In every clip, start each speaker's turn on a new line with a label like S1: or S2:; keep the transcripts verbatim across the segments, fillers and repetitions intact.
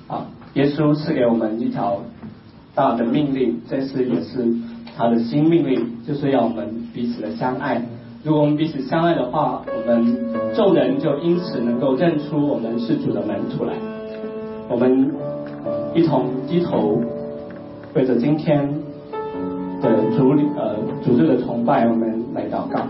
S1: 啊，耶稣赐给我们一条大的命令，这次也是他的新命令，就是要我们彼此的相爱。如果我们彼此相爱的话，我们众人就因此能够认出我们是主的门徒来。我们一同低头，为着今天的主呃主日的崇拜，我们来祷告。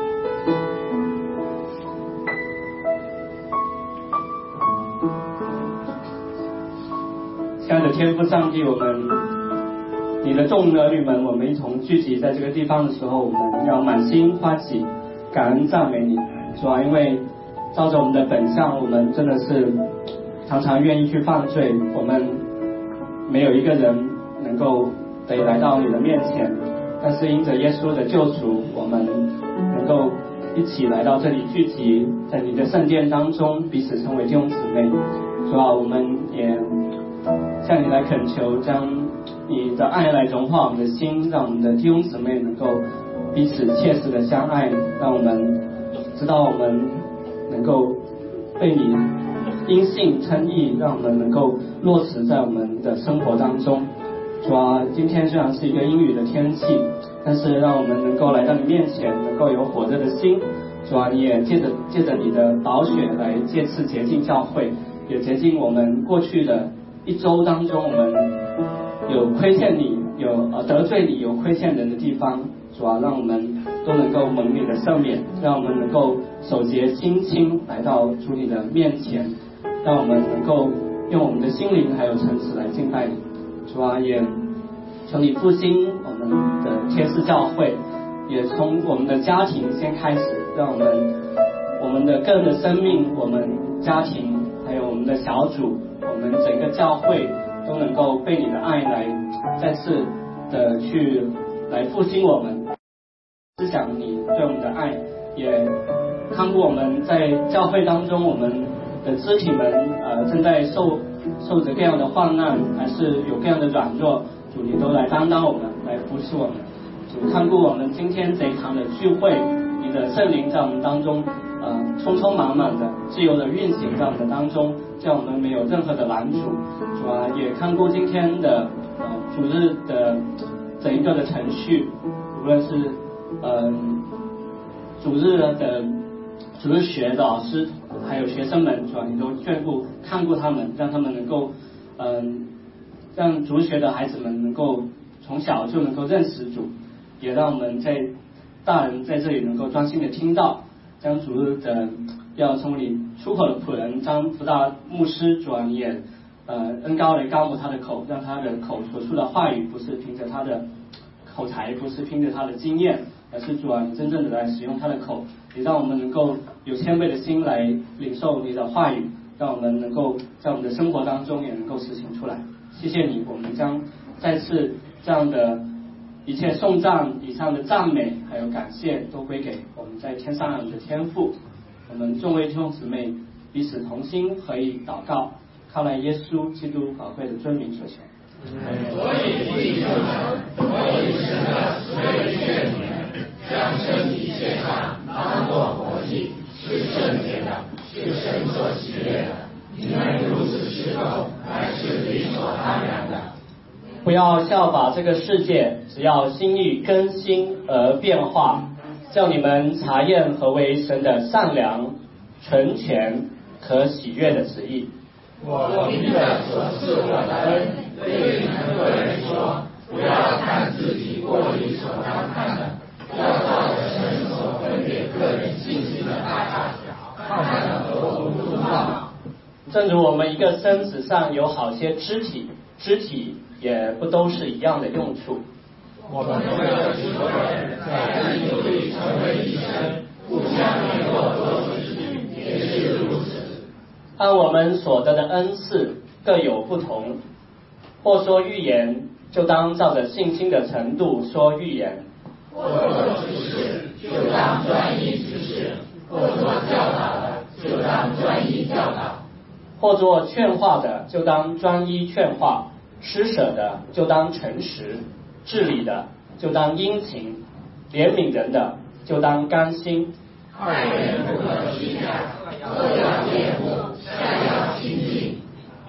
S1: 亲爱的天父上帝，我们你的众儿女们，我们一同聚集在这个地方的时候，我们要满心欢喜，感恩赞美你，主啊，因为照着我们的本相，我们真的是常常愿意去犯罪，我们没有一个人能够得以来到你的面前，但是因着耶稣的救赎，我们能够一起来到这里聚集，在你的圣殿当中，彼此成为弟兄姊妹。主啊，我们也向你来恳求，将你的爱来融化我们的心，让我们的弟兄姊妹能够彼此切实的相爱，让我们知道我们能够被你因信称义，让我们能够落实在我们的生活当中。主啊，今天虽然是一个阴雨的天气，但是让我们能够来到你面前，能够有火热的心。主啊，你也借着借着你的宝血来借次洁净教会，也洁净我们过去的一周当中，我们有亏欠你，有呃得罪你，有亏欠人的地方。主啊，让我们都能够蒙你的赦免，让我们能够守节心清来到主你的面前，让我们能够用我们的心灵还有诚实来敬拜你。主啊，也求你复兴我们的天使教会，也从我们的家庭先开始，让我们我们的个人的生命，我们家庭还有我们的小组，我们整个教会都能够被你的爱来再次的去来复兴我们，思想你对我们的爱，也看顾我们在教会当中，我们的肢体们呃正在受受着各样的患难，还是有各样的软弱，主你都来担当我们，来扶持我们。主看顾我们今天这一堂的聚会，你的圣灵在我们当中呃充充满满的自由的运行在我们的当中，叫我们没有任何的拦阻。主啊，也看顾今天的呃主日的整一个的程序，无论是呃主日的主日学的老师还有学生们，主啊，你都眷顾看顾他们，让他们能够嗯、呃、让主日学的孩子们能够从小就能够认识主，也让我们在大人在这里能够专心的听到，将主日的要从你出口的仆人张福大牧师，主啊，你也呃恩高来高牧他的口，让他的口所出的话语不是凭着他的口才，不是凭着他的经验，而是主啊，你真正的来使用他的口，也让我们能够有谦卑的心来领受你的话语，让我们能够在我们的生活当中也能够实行出来。谢谢你，我们将再次这样的一切颂赞、以上的赞美还有感谢都归给我们在天上的天父。我们众位弟兄姊妹彼此同心合意祷告，靠来耶稣基督宝贵的尊名所求。
S2: 所以弟兄们，我以神的慈悲劝你们，将身体献上，当作活祭，是圣洁的，是神所喜悦的。你们如此侍奉，乃是理所当然的。
S1: 不要效法这个世界，只要心意更新而变化，叫你们查验何为神的善良、纯全、可喜悦的旨意。
S2: 我凭着所赐我的恩，对你们个人说，不要看自己过于所当看的，要照着神所分别个人信心的大大小，看得合乎中道。
S1: 正如我们一个身子上有好些肢体，肢体也不都是一样的用处。
S2: 我们为了许多人在基督里成为一身，互相联络多肢体，也是如此。
S1: 按我们所得的恩赐各有不同，或说预言，就当照着信心的程度说预言；
S2: 或做执事，就当专一执事；或做教导的，就当专一教导；
S1: 或做劝化的，就当专一劝化；施舍的，就当诚实；治理的，就当殷勤；怜悯人的，就当甘心。
S2: 二人不可虚假，各要恋慕，善要亲近。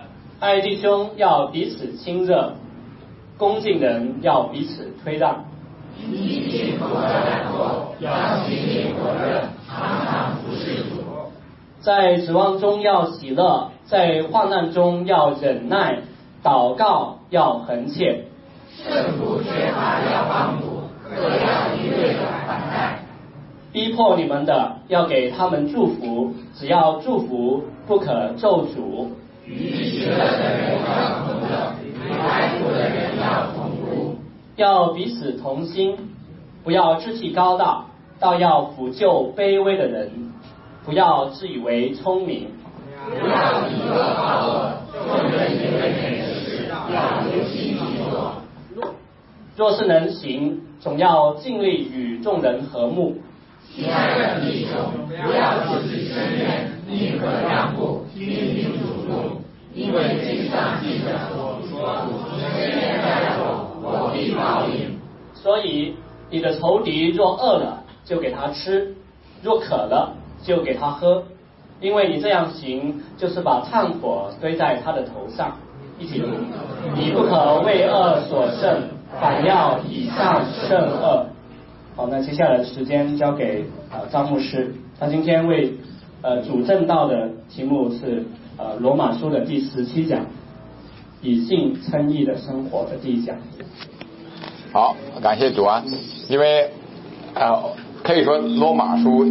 S1: 爱弟兄要彼此亲热，恭敬人要彼此推让。
S2: 一心不可懒惰，要心里火热，常常服侍主。
S1: 在指望中要喜乐，在患难中要忍耐，祷告要恒切。
S2: 圣徒缺乏要帮补，各要一味的款待。
S1: 逼迫你们的要给他们祝福，只要祝福，不可咒诅。
S2: 与喜乐的人要同乐，与哀哭的人要同哭。
S1: 要彼此同心，不要志气高大，倒要抚救卑微的人。不要自以为聪明，
S2: 不要以恶报恶，众人以为美的事，要留心去做。
S1: 若是能行，总要尽力与众人和睦。
S2: 亲爱的弟兄，不要自己伸冤，宁可让步，听凭主怒，因为经上记着说：“主伸冤在我，我必报应。”
S1: 所以，你的仇敌若饿了，就给他吃；若渴了，就给他喝。因为你这样行，就是把炭火堆在他的头上。一起读：你不可为恶所胜，反要以善胜恶。好，那接下来的时间交给呃张牧师，他今天为呃主正道的题目是呃罗马书的第十七讲，以信称义的生活的第一讲。
S3: 好，感谢主啊，因为呃可以说罗马书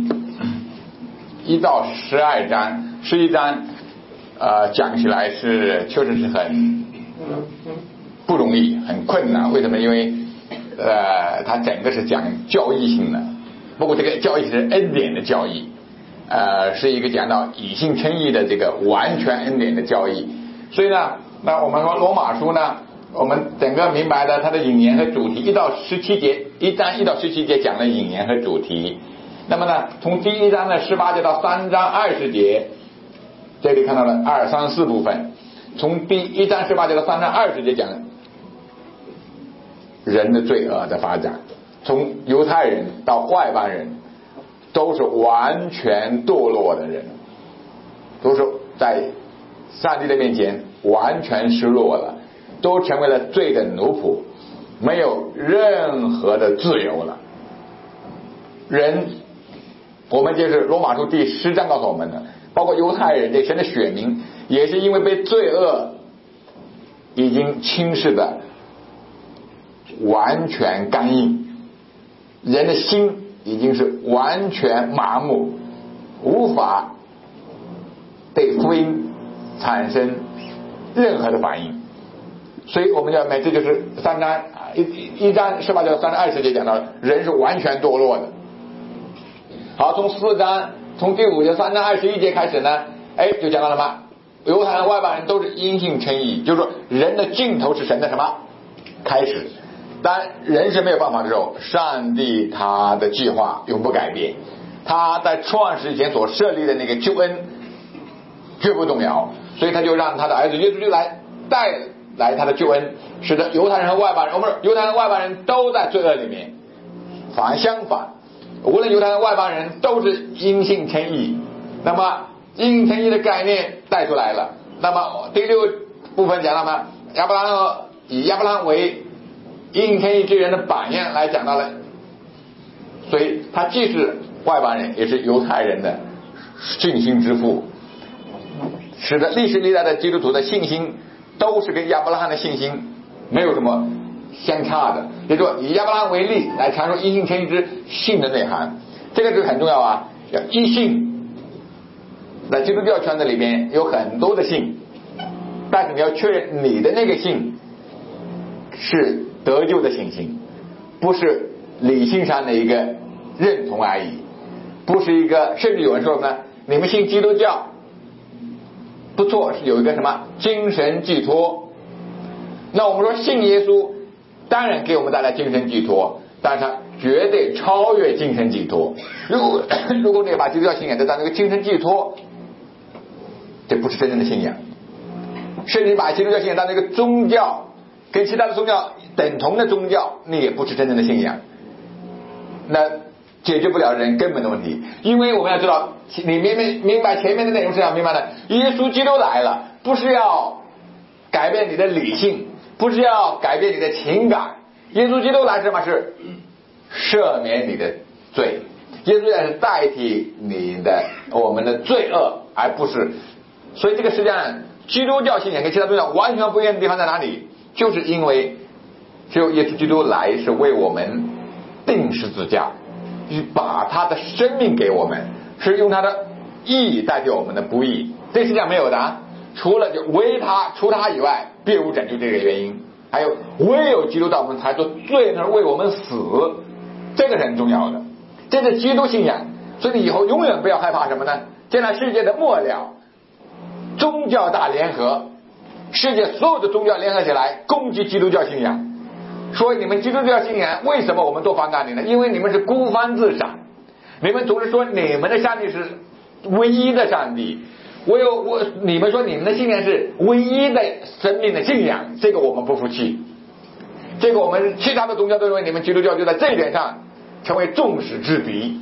S3: 一到十二章，十一章呃讲起来是确实是很不容易，很困难。为什么？因为呃，它整个是讲教义性的，不过这个教义是恩典的教义，呃，是一个讲到以信称义的这个完全恩典的教义。所以呢，那我们说罗马书呢，我们整个明白的它的引言和主题，一到十七节，一章一到十七节讲了引言和主题。那么呢，从第一章的十八节到三章二十节，这里看到了二三四部分。从第一章十八节到三章二十节讲人的罪恶的发展，从犹太人到外邦人，都是完全堕落的人，都是在上帝的面前完全失落了，都成为了罪的奴仆，没有任何的自由了。人，我们就是罗马书第十章告诉我们的，包括犹太人这神的选民，也是因为被罪恶已经侵蚀的完全刚硬，人的心已经是完全麻木，无法对福音产生任何的反应。所以我们要每次就是三章一一章十八节三章二十节讲到人是完全堕落的。好，从四章从第五节三章二十一节开始呢，哎，就讲到了什么？犹太人外邦人都是因信称义，就是说人的尽头是神的什么开始。当人是没有办法的时候，上帝他的计划永不改变，他在创世以前所设立的那个救恩绝不动摇，所以他就让他的儿子耶稣就来带来他的救恩，使得犹太人和外邦人，我们说犹太人和外邦人都在罪恶里面，反而相反，无论犹太人外邦人都是因信称义。那么因信称义的概念带出来了。那么第六部分讲到吗？亚伯拉罕以亚伯拉罕为因信称义之人的榜样来讲到了，所以他既是外邦人，也是犹太人的信心之父，使得历史历代的基督徒的信心都是跟亚伯拉罕的信心没有什么相差的。也就是说，以亚伯拉罕为例来阐述因信称义之信的内涵，这个是很重要啊。要因信，在基督教圈子里边有很多的信，但是你要确认你的那个信是得救的信心，不是理性上的一个认同而已，不是一个，甚至有人说什么呢？你们信基督教不错，是有一个什么精神寄托。那我们说信耶稣当然给我们带来精神寄托，但是它绝对超越精神寄托。如果如果你把基督教信仰得当那个精神寄托，这不是真正的信仰。甚至把基督教信仰当那个宗教，跟其他的宗教等同的宗教，那也不是真正的信仰。那解决不了人根本的问题，因为我们要知道，你明明明白前面的内容是要明白的，耶稣基督来了， 不是要改变你的理性，不是要改变你的情感，耶稣基督来什么？是赦免你的罪，耶稣也是代替你的我们的罪恶，而不是。所以这个实际上基督教信仰跟其他宗教完全不一样的地方在哪里？就是因为只有耶稣基督来是为我们钉十字架，就是把他的生命给我们，是用他的义代替我们的不义。这世界上没有的啊，除了就唯他除他以外别无拯救，这个原因。还有唯有基督到我们才做罪人为我们死，这个是很重要的，这是基督信仰。所以你以后永远不要害怕什么呢？将来世界的末了，宗教大联合，世界所有的宗教联合起来攻击基督教信仰，说你们基督教信仰为什么我们都反感你呢？因为你们是孤芳自赏，你们总是说你们的上帝是唯一的上帝，我有我你们说你们的信仰是唯一的生命的信仰，这个我们不服气。这个我们其他的宗教都认为你们基督教就在这一点上成为众矢之的。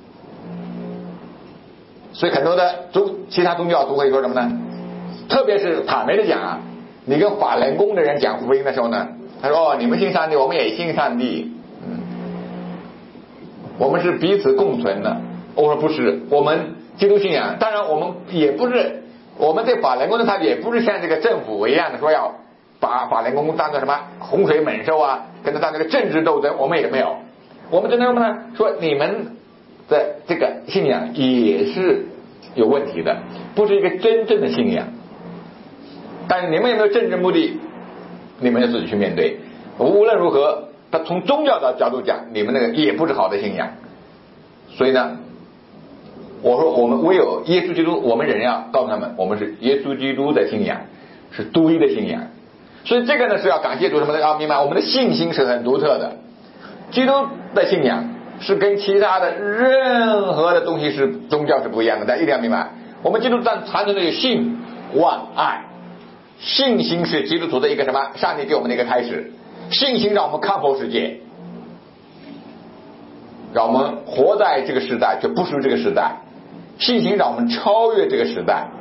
S3: 所以很多的宗其他宗教都会说什么呢？特别是坦白的讲啊，你跟法轮功的人讲福音的时候呢，他说哦，你们信上帝，我们也信上帝，嗯，我们是彼此共存的。我说不是，我们基督信仰，当然我们也不是，我们对法轮功的态也不是像这个政府一样的说要把法轮功当作什么洪水猛兽啊，跟他当这个政治斗争，我们也没有。我们真的什么呢？说你们的这个信仰也是有问题的，不是一个真正的信仰。但是你们有没有政治目的，你们要自己去面对。无论如何，他从宗教的角度讲，你们那个也不是好的信仰。所以呢，我说我们唯有耶稣基督，我们人要告诉他们，我们是耶稣基督的信仰，是独一的信仰。所以这个呢是要感谢主什么呢？要明白我们的信心是很独特的。基督的信仰是跟其他的任何的东西是宗教是不一样的，大家一定要明白。我们基督教传承的有信、望、爱。信心是基督徒的一个什么？上帝给我们的一个开始。信心让我们看破世界，让我们活在这个时代却不属于这个时代。信心让我们超越这个时代，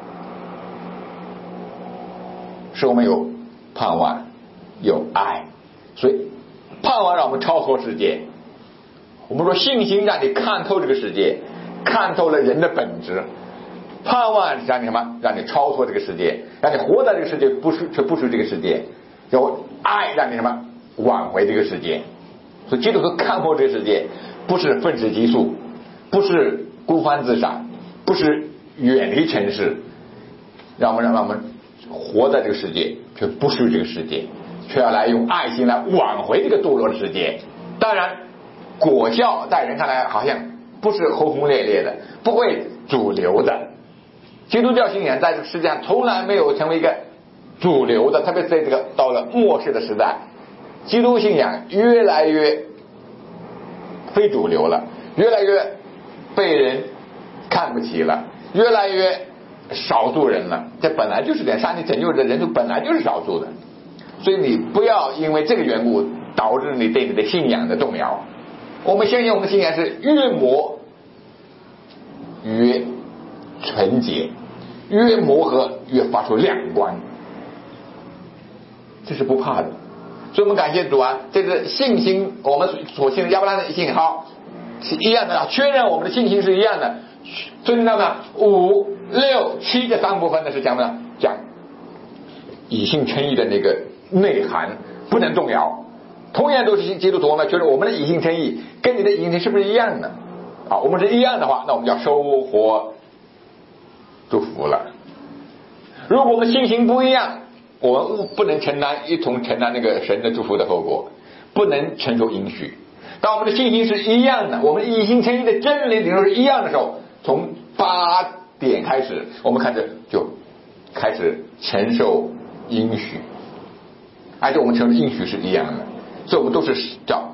S3: 使我们有盼望，有爱。所以盼望让我们超脱世界。我们说信心让你看透这个世界，看透了人的本质。盼望让你什么？让你超脱这个世界，让你活在这个世界，不是却不属于这个世界。有爱让你什么？挽回这个世界。所以基督徒看破这个世界，不是愤世嫉俗，不是孤芳自赏，不是远离尘世，让我们让我们活在这个世界，却不属于这个世界，却要来用爱心来挽回这个堕落的世界。当然果效在人看来好像不是轰轰烈烈的，不会主流的。基督教信仰在这个世界上从来没有成为一个主流的，特别是在这个到了末世的时代，基督信仰越来越非主流了，越来越被人看不起了，越来越少数人了。这本来就是这样，上帝拯救的人数本来就是少数的，所以你不要因为这个缘故导致你对你的信仰的动摇。我们相信我们的信仰是越磨越纯洁，越磨合越发出亮光，这是不怕的。所以我们感谢主啊，这个信心我们所信的亚伯拉罕的信号是一样的，确认我们的信心是一样的。所以你知道吗？五六七这三部分的是讲呢，讲以信称义的那个内涵不能动摇。同样都是基督徒，我们觉得我们的以信称义跟你的以信称义是不是一样的？啊，我们是一样的话，那我们就要收获祝福了。如果我们信心不一样，我们不能承担一同承担那个神的祝福的后果，不能承受应许。当我们的信心是一样的，我们以信称义的真理领受是一样的时候，从八点开始，我们开始就开始承受应许，而且我们承受应许是一样的，所以我们都是叫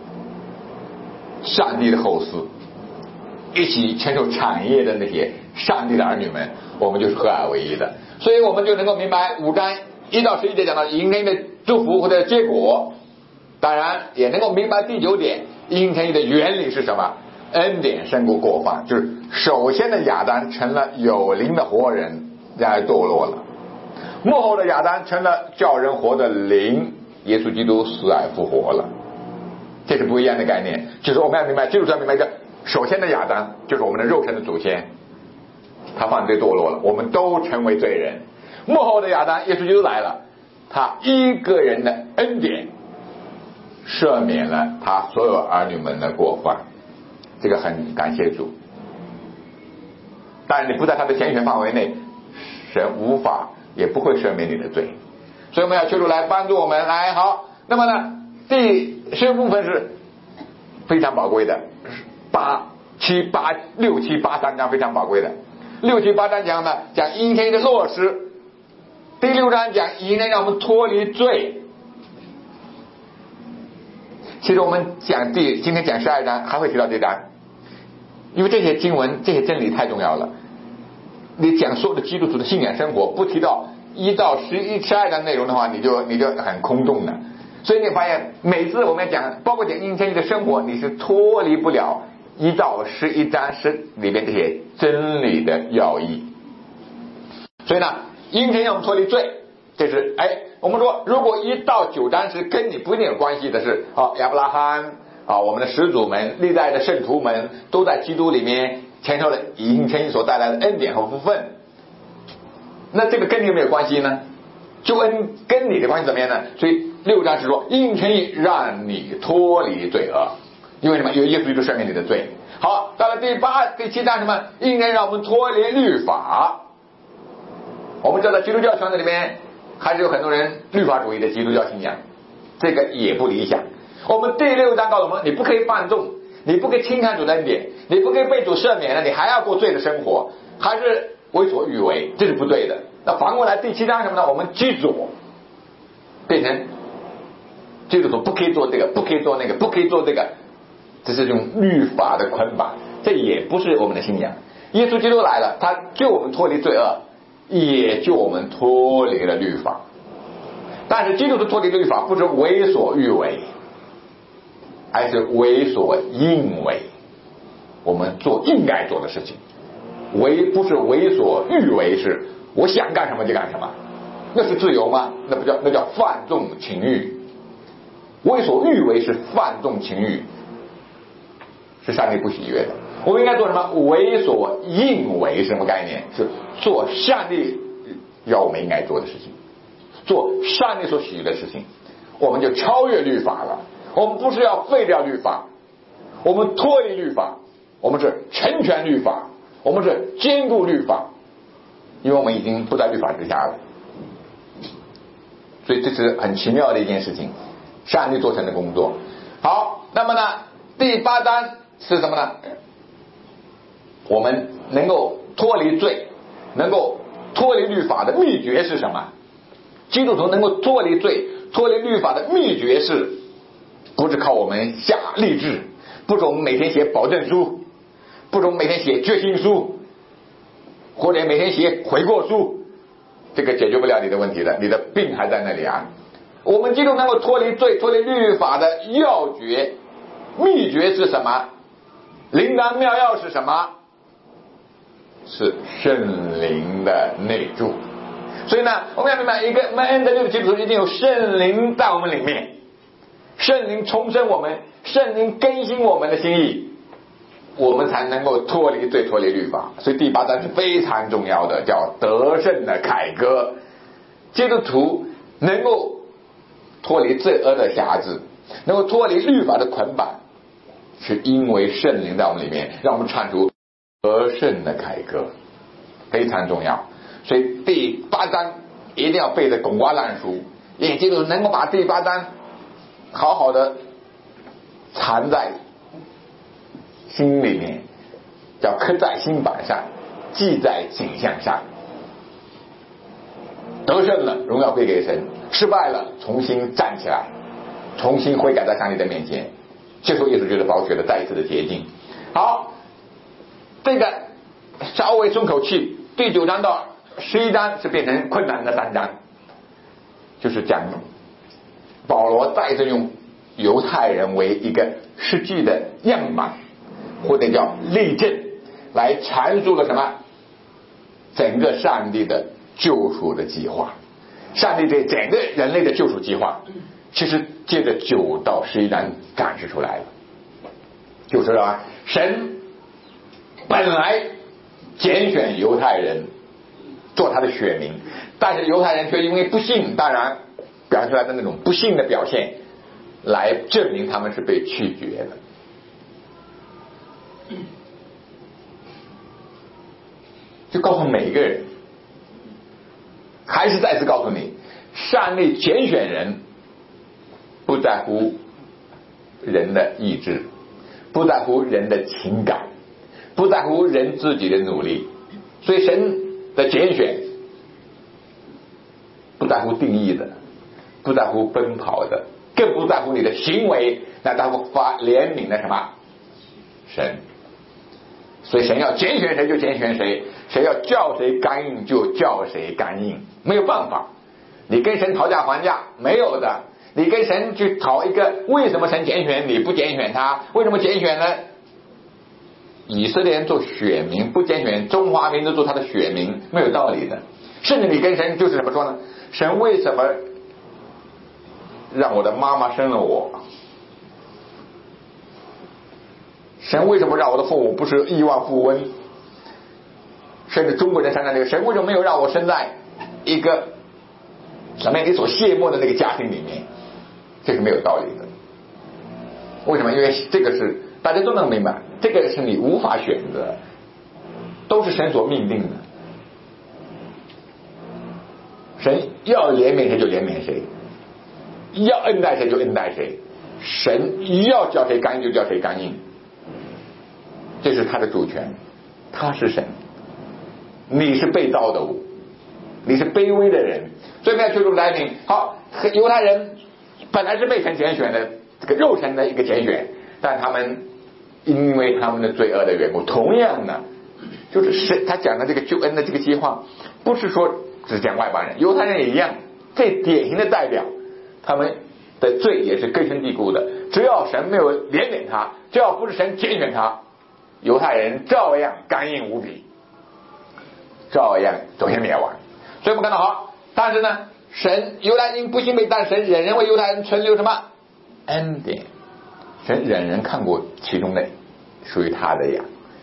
S3: 上帝的后嗣，一起承受产业的那些上帝的儿女们，我们就是合而为一的。所以我们就能够明白五章一到十一节讲到应承义的祝福或者结果，当然也能够明白第九点应承义的原理是什么。恩典胜过过犯，就是首先的亚当成了有灵的活人，然而堕落了。 幕后的亚当成了叫人活的灵，耶稣基督死而复活了，这是不一样的概念。就是我们要明白，基督徒要明白一个，首先的亚当就是我们的肉身的祖先，他犯罪堕落了，我们都成为罪人。幕后的亚当耶稣基督来了，他一个人的恩典赦免了他所有儿女们的过犯，这个很感谢主。但是你不在他的拣选范围内，神无法也不会赦免你的罪，所以我们要求主来帮助我们。来，好，那么呢，第十部分是非常宝贵的，八七八六七八三章非常宝贵的。六七八章讲呢，讲阴天的落实。第六章讲阴天让我们脱离罪。其实我们讲第今天讲十二章还会提到这章，因为这些经文这些真理太重要了。你讲所有的基督徒的信仰生活，不提到一到十一十二章内容的话，你就你就很空洞的。所以你发现每次我们讲，包括讲阴天的生活，你是脱离不了一到十一章是里边这些真理的要义。所以呢，阴天让我们脱离罪，这是哎，我们说如果一到九章是跟你不一定有关系的是啊，亚伯拉罕啊，我们的始祖们、历代的圣徒们都在基督里面承受了阴天所带来的恩典和福分，那这个跟你有没有关系呢？救恩跟你的关系怎么样呢？所以六章是说阴天让你脱离罪恶，因为什么？因为耶稣就赦免你的罪。好，到了第八第七章什么？阴天让我们脱离律法。我们知道基督教圈子里面还是有很多人律法主义的基督教信仰，这个也不理想。我们第六章告诉我们，你不可以放纵，你不可以轻看主的恩典，你不可以被主赦免了，你还要过罪的生活，还是为所欲为，这是不对的。那反过来第七章什么呢？我们记住变成基督徒不可以做这个，不可以做那个，不可以做这个，这是用律法的捆绑，这也不是我们的信仰。耶稣基督来了，他救我们脱离罪恶，也救我们脱离了律法。但是基督徒脱离律法不是为所欲为，而是为所应为，我们做应该做的事情。为不是为所欲为，是我想干什么就干什么，那是自由吗？那不叫，那叫放纵情欲。为所欲为是放纵情欲，是上帝不喜悦的。我们应该做什么？为所应为是什么概念？是做上帝要我们应该做的事情，做上帝所喜悦的事情，我们就超越律法了。我们不是要废掉律法，我们脱离律法，我们是成全律法，我们是坚固律法，因为我们已经不在律法之下了。所以这是很奇妙的一件事情，上帝做成的工作。好，那么呢，第八章是什么呢？我们能够脱离罪，能够脱离律法的秘诀是什么？基督徒能够脱离罪、脱离律法的秘诀是，不是靠我们下立志，不是我们每天写保证书，不是我们每天写决心书，或者每天写悔过书，这个解决不了你的问题的，你的病还在那里啊。我们基督能够脱离罪、脱离律法的要诀、秘诀是什么？灵丹妙药是什么？是圣灵的内住。所以呢，我们要明白，一个蒙恩得救的基督徒一定有圣灵在我们里面，圣灵重生我们，圣灵更新我们的心意，我们才能够脱离罪、脱离律法。所以第八章是非常重要的，叫得胜的凯歌。基督徒能够脱离罪恶的辖制，能够脱离律法的捆绑，是因为圣灵在我们里面，让我们唱出得胜的凯歌，非常重要。所以第八章一定要背得滚瓜烂熟，也就是能够把第八章好好的藏在心里面，叫刻在心板上，记在景象上。得胜了，荣耀归给神；失败了，重新站起来，重新悔改在上帝的面前，接受耶稣基督宝血的再一次的洁净。好，这个稍微松口气。第九章到十一章是变成困难的三章，就是讲保罗再次用犹太人为一个实际的样板，或者叫例证，来阐述了什么？整个上帝的救赎的计划。 上帝对整个人类的救赎计划，其实借着九到十一章展示出来了。就是啊，神本来拣选犹太人做他的选民，但是犹太人却因为不信，当然表现出来的那种不信的表现，来证明他们是被拒绝的。就告诉每一个人，还是再次告诉你，上帝拣选人不在乎人的意志，不在乎人的情感，不在乎人自己的努力。所以神的拣选不在乎定义的，不在乎奔跑的，更不在乎你的行为，那在乎发怜悯的什么神。所以神要拣选谁就拣选谁，谁要叫谁干硬就叫谁干硬，没有办法。你跟神讨价还价没有的，你跟神去讨一个为什么神拣选你不拣选他，为什么拣选呢？以色列人做选民，不拣选中华民族做他的选民，没有道理的。甚至你跟神就是怎么说呢？神为什么让我的妈妈生了我？神为什么让我的父母不是亿万富翁？甚至中国人常常这个神为什么没有让我生在一个什么你所羡慕的那个家庭里面？这是没有道理的。为什么？因为这个是大家都能明白，这个是你无法选择，都是神所命定的。神要怜悯谁就怜悯谁，要恩待谁就恩待谁，神要叫谁干硬就叫谁干硬，这是他的主权，他是神，你是被造的物，你是卑微的人，所以我们要求助怜悯。好，犹太人本来是被神拣选的，这个肉身的一个拣选，但他们因为他们的罪恶的缘故，同样的就是神他讲的这个救恩的这个计划，不是说只讲外邦人，犹太人也一样，最典型的代表，他们的罪也是根深蒂固的。只要神没有怜悯他，只要不是神拣选他，犹太人照样干硬无比，照样走向灭亡。所以我们看到好，但是呢，神犹太人不信被，但神忍人为犹太人存留什么恩典？神忍人看过其中的属于他的羊。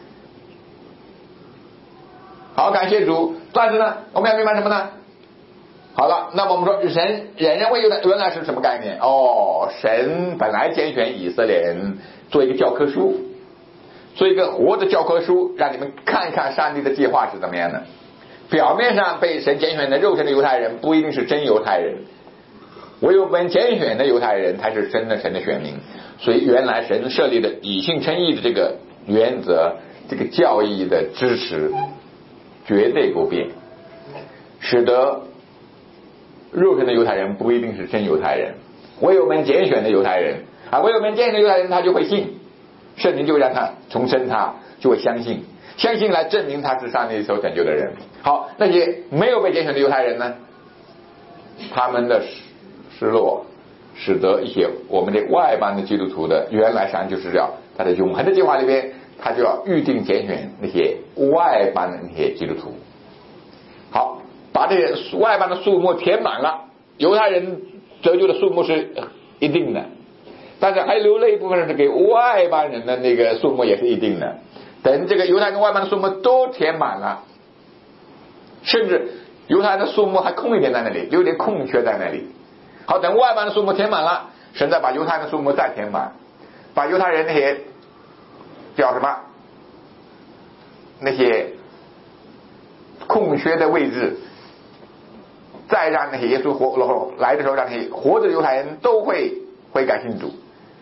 S3: 好，感谢主。但是呢，我们要明白什么呢？好了，那么我们说神忍人为犹太，原来是什么概念？哦，神本来拣选以色列人做一个教科书，做一个活的教科书，让你们看一看上帝的计划是怎么样的。表面上被神拣选的肉身的犹太人不一定是真犹太人，唯有本拣选的犹太人才是真的神的选民。所以原来神设立的以信称义的这个原则，这个教义的支持绝对不变，使得肉身的犹太人不一定是真犹太人，唯有本拣选的犹太人啊，唯有本拣选的犹太人他就会信，圣灵就会让他重生，他就会相信，相信来证明他是上帝所拯救的人。好，那些没有被拣选的犹太人呢，他们的失落使得一些我们的外邦的基督徒的原来上就是要他的永恒的计划里边，他就要预定拣选那些外邦的那些基督徒。好，把这些外邦的数目填满了，犹太人得救的数目是一定的，但是还留了一部分是给外邦人的那个数目也是一定的。等这个犹太跟外邦的数目都填满了，甚至犹太的数目还空一点在那里，留点空缺在那里。好，等外邦的数目填满了，神再把犹太的数目再填满，把犹太人那些叫什么那些空缺的位置，再让那些耶稣活来的时候，让那些活着的犹太人都会悔改信主，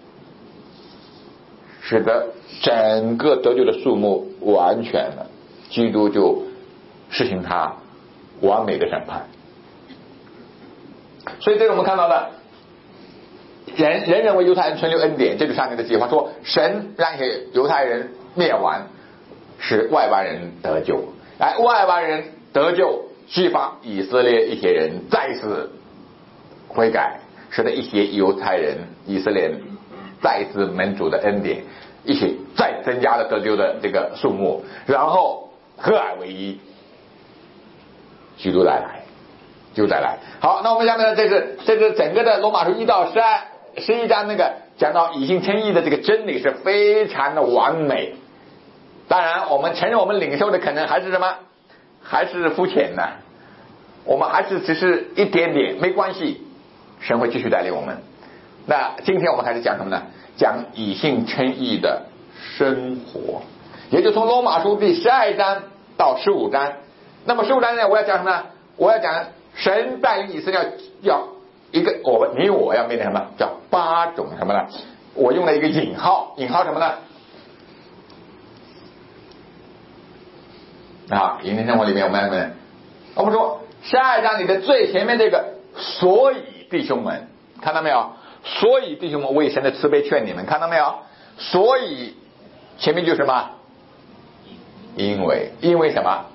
S3: 使得整个得救的数目完全了，基督就实行他完美的审判。所以这是我们看到的人人人为犹太人存留恩典，这就是上帝的计划，说神让一些犹太人灭亡，使外邦人得救，哎，外邦人得救，激发以色列一些人再次悔改，使得一些犹太人以色列人再次蒙主的恩典，一起再增加了得救的这个数目，然后合而为一，基督再来。 就再来。好，那我们下面呢，这是这是整个的罗马书一到十二十一章那个讲到以信称义的这个真理是非常的完美。当然我们承认我们领受的可能还是什么，还是肤浅的，我们还是只是一点点，没关系，神会继续带领我们。那今天我们开始讲什么呢？讲以信称义的生活，也就从罗马书第十二章到十五章。那么十五章呢，我要讲什么呢？我要讲神带领以色列要要一个我你我要面对什么叫八种什么呢？我用了一个引号，引号什么呢？啊，引领生活里面我们来我们说十二章里的最前面这个，所以弟兄们，看到没有？所以弟兄们，为神的慈悲劝你们，看到没有？所以前面就是什么？因为因为什么？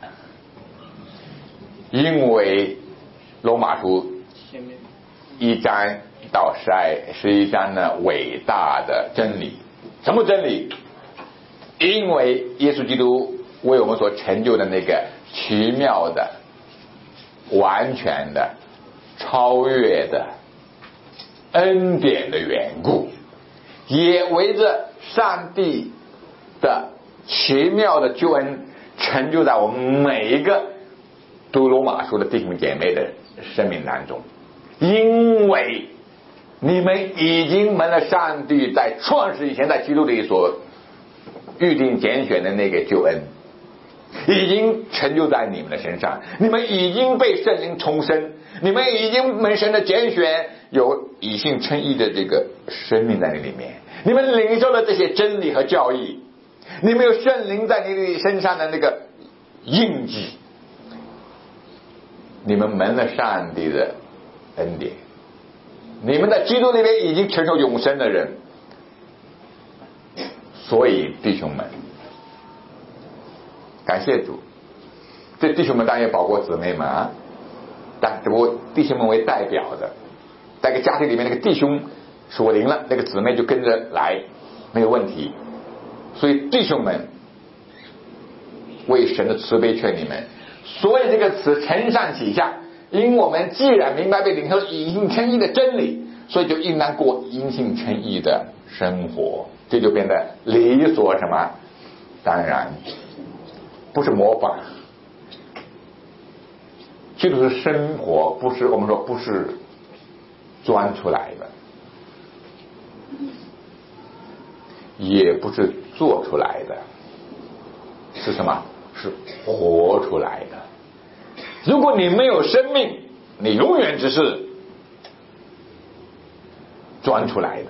S3: 因为罗马书一章到十二十一章的伟大的真理。什么真理？因为耶稣基督为我们所成就的那个奇妙的、完全的、超越的恩典的缘故，也围着上帝的奇妙的救恩成就在我们每一个读罗马书的弟兄姐妹的生命当中。因为你们已经蒙了上帝在创世以前在基督里所预定拣选的那个救恩，已经成就在你们的身上，你们已经被圣灵重生，你们已经蒙神的拣选，有以信称义的这个生命在你里面，你们领受了这些真理和教义，你们有圣灵在你身上的那个印记，你们蒙了上帝的恩典，你们在基督里面已经承受永生的人。所以弟兄们，感谢主，这弟兄们当然也包括姊妹们啊，但只不过弟兄们为代表的，在一个家庭里面那个弟兄属灵了，那个姊妹就跟着来，没有问题。所以弟兄们，为神的慈悲劝你们。所以这个词承上启下，因我们既然明白被领受以信称义的真理，所以就应当过因信称义的生活，这就变得理所什么当然，不是模仿。基督是生活，不是我们说不是钻出来的，也不是做出来的，是什么？是活出来的。如果你没有生命，你永远只是钻出来的，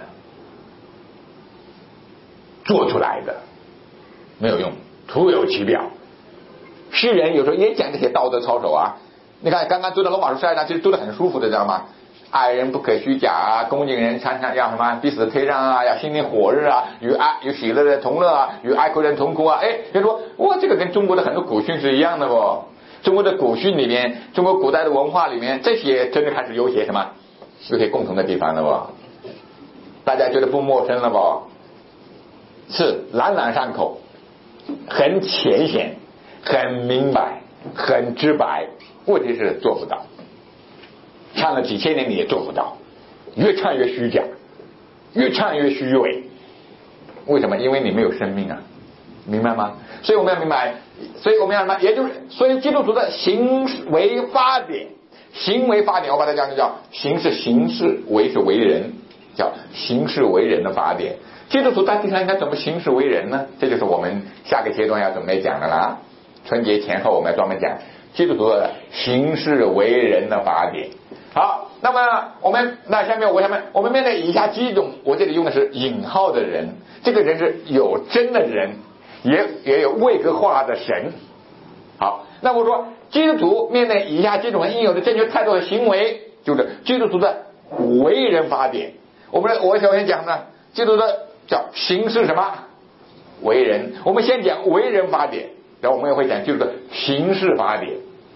S3: 做出来的，没有用，徒有其表。诗人有时候也讲这些道德操守啊，你看刚刚读的罗马书十二章，其实读得很舒服的，知道吗？爱人不可虚假啊，恭敬人常常要什么彼此退让啊，要心灵火热啊，与爱与喜乐的同乐啊，与爱口人同哭啊。哎，就说哇，这个跟中国的很多古训是一样的不？中国的古训里面，中国古代的文化里面，这些真的开始有些什么，有些共同的地方了不？大家觉得不陌生了不？是朗朗上口，很浅显，很明白，很直白。问题是做不到。唱了几千年你也做不到，越唱越虚假，越唱越虚伪。为什么？因为你没有生命啊，明白吗？所以我们要明白，所以我们要什么？也就是所以基督徒的行为法典，行为法典我把它讲叫行是行事，为是为人，叫行事为人的法典。基督徒在地上应该怎么行事为人呢？这就是我们下个阶段要准备讲的啦。春节前后我们要专门讲基督徒的行事为人的法典。好，那么我们那下面我下面我们面对以下几种，我这里用的是引号的人，这个人是有真的人，也也有位格化的神。好，那我说基督徒面对以下几种人应有的正确态度和行为，就是基督徒的为人法典。我们我首先讲呢，基督徒的叫行事什么为人，我们先讲为人法典，然后我们也会讲基督徒的行事法典。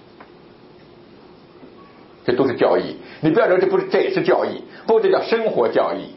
S3: 这都是教义，你不要说这不是，这也是教义，不过这叫生活教义，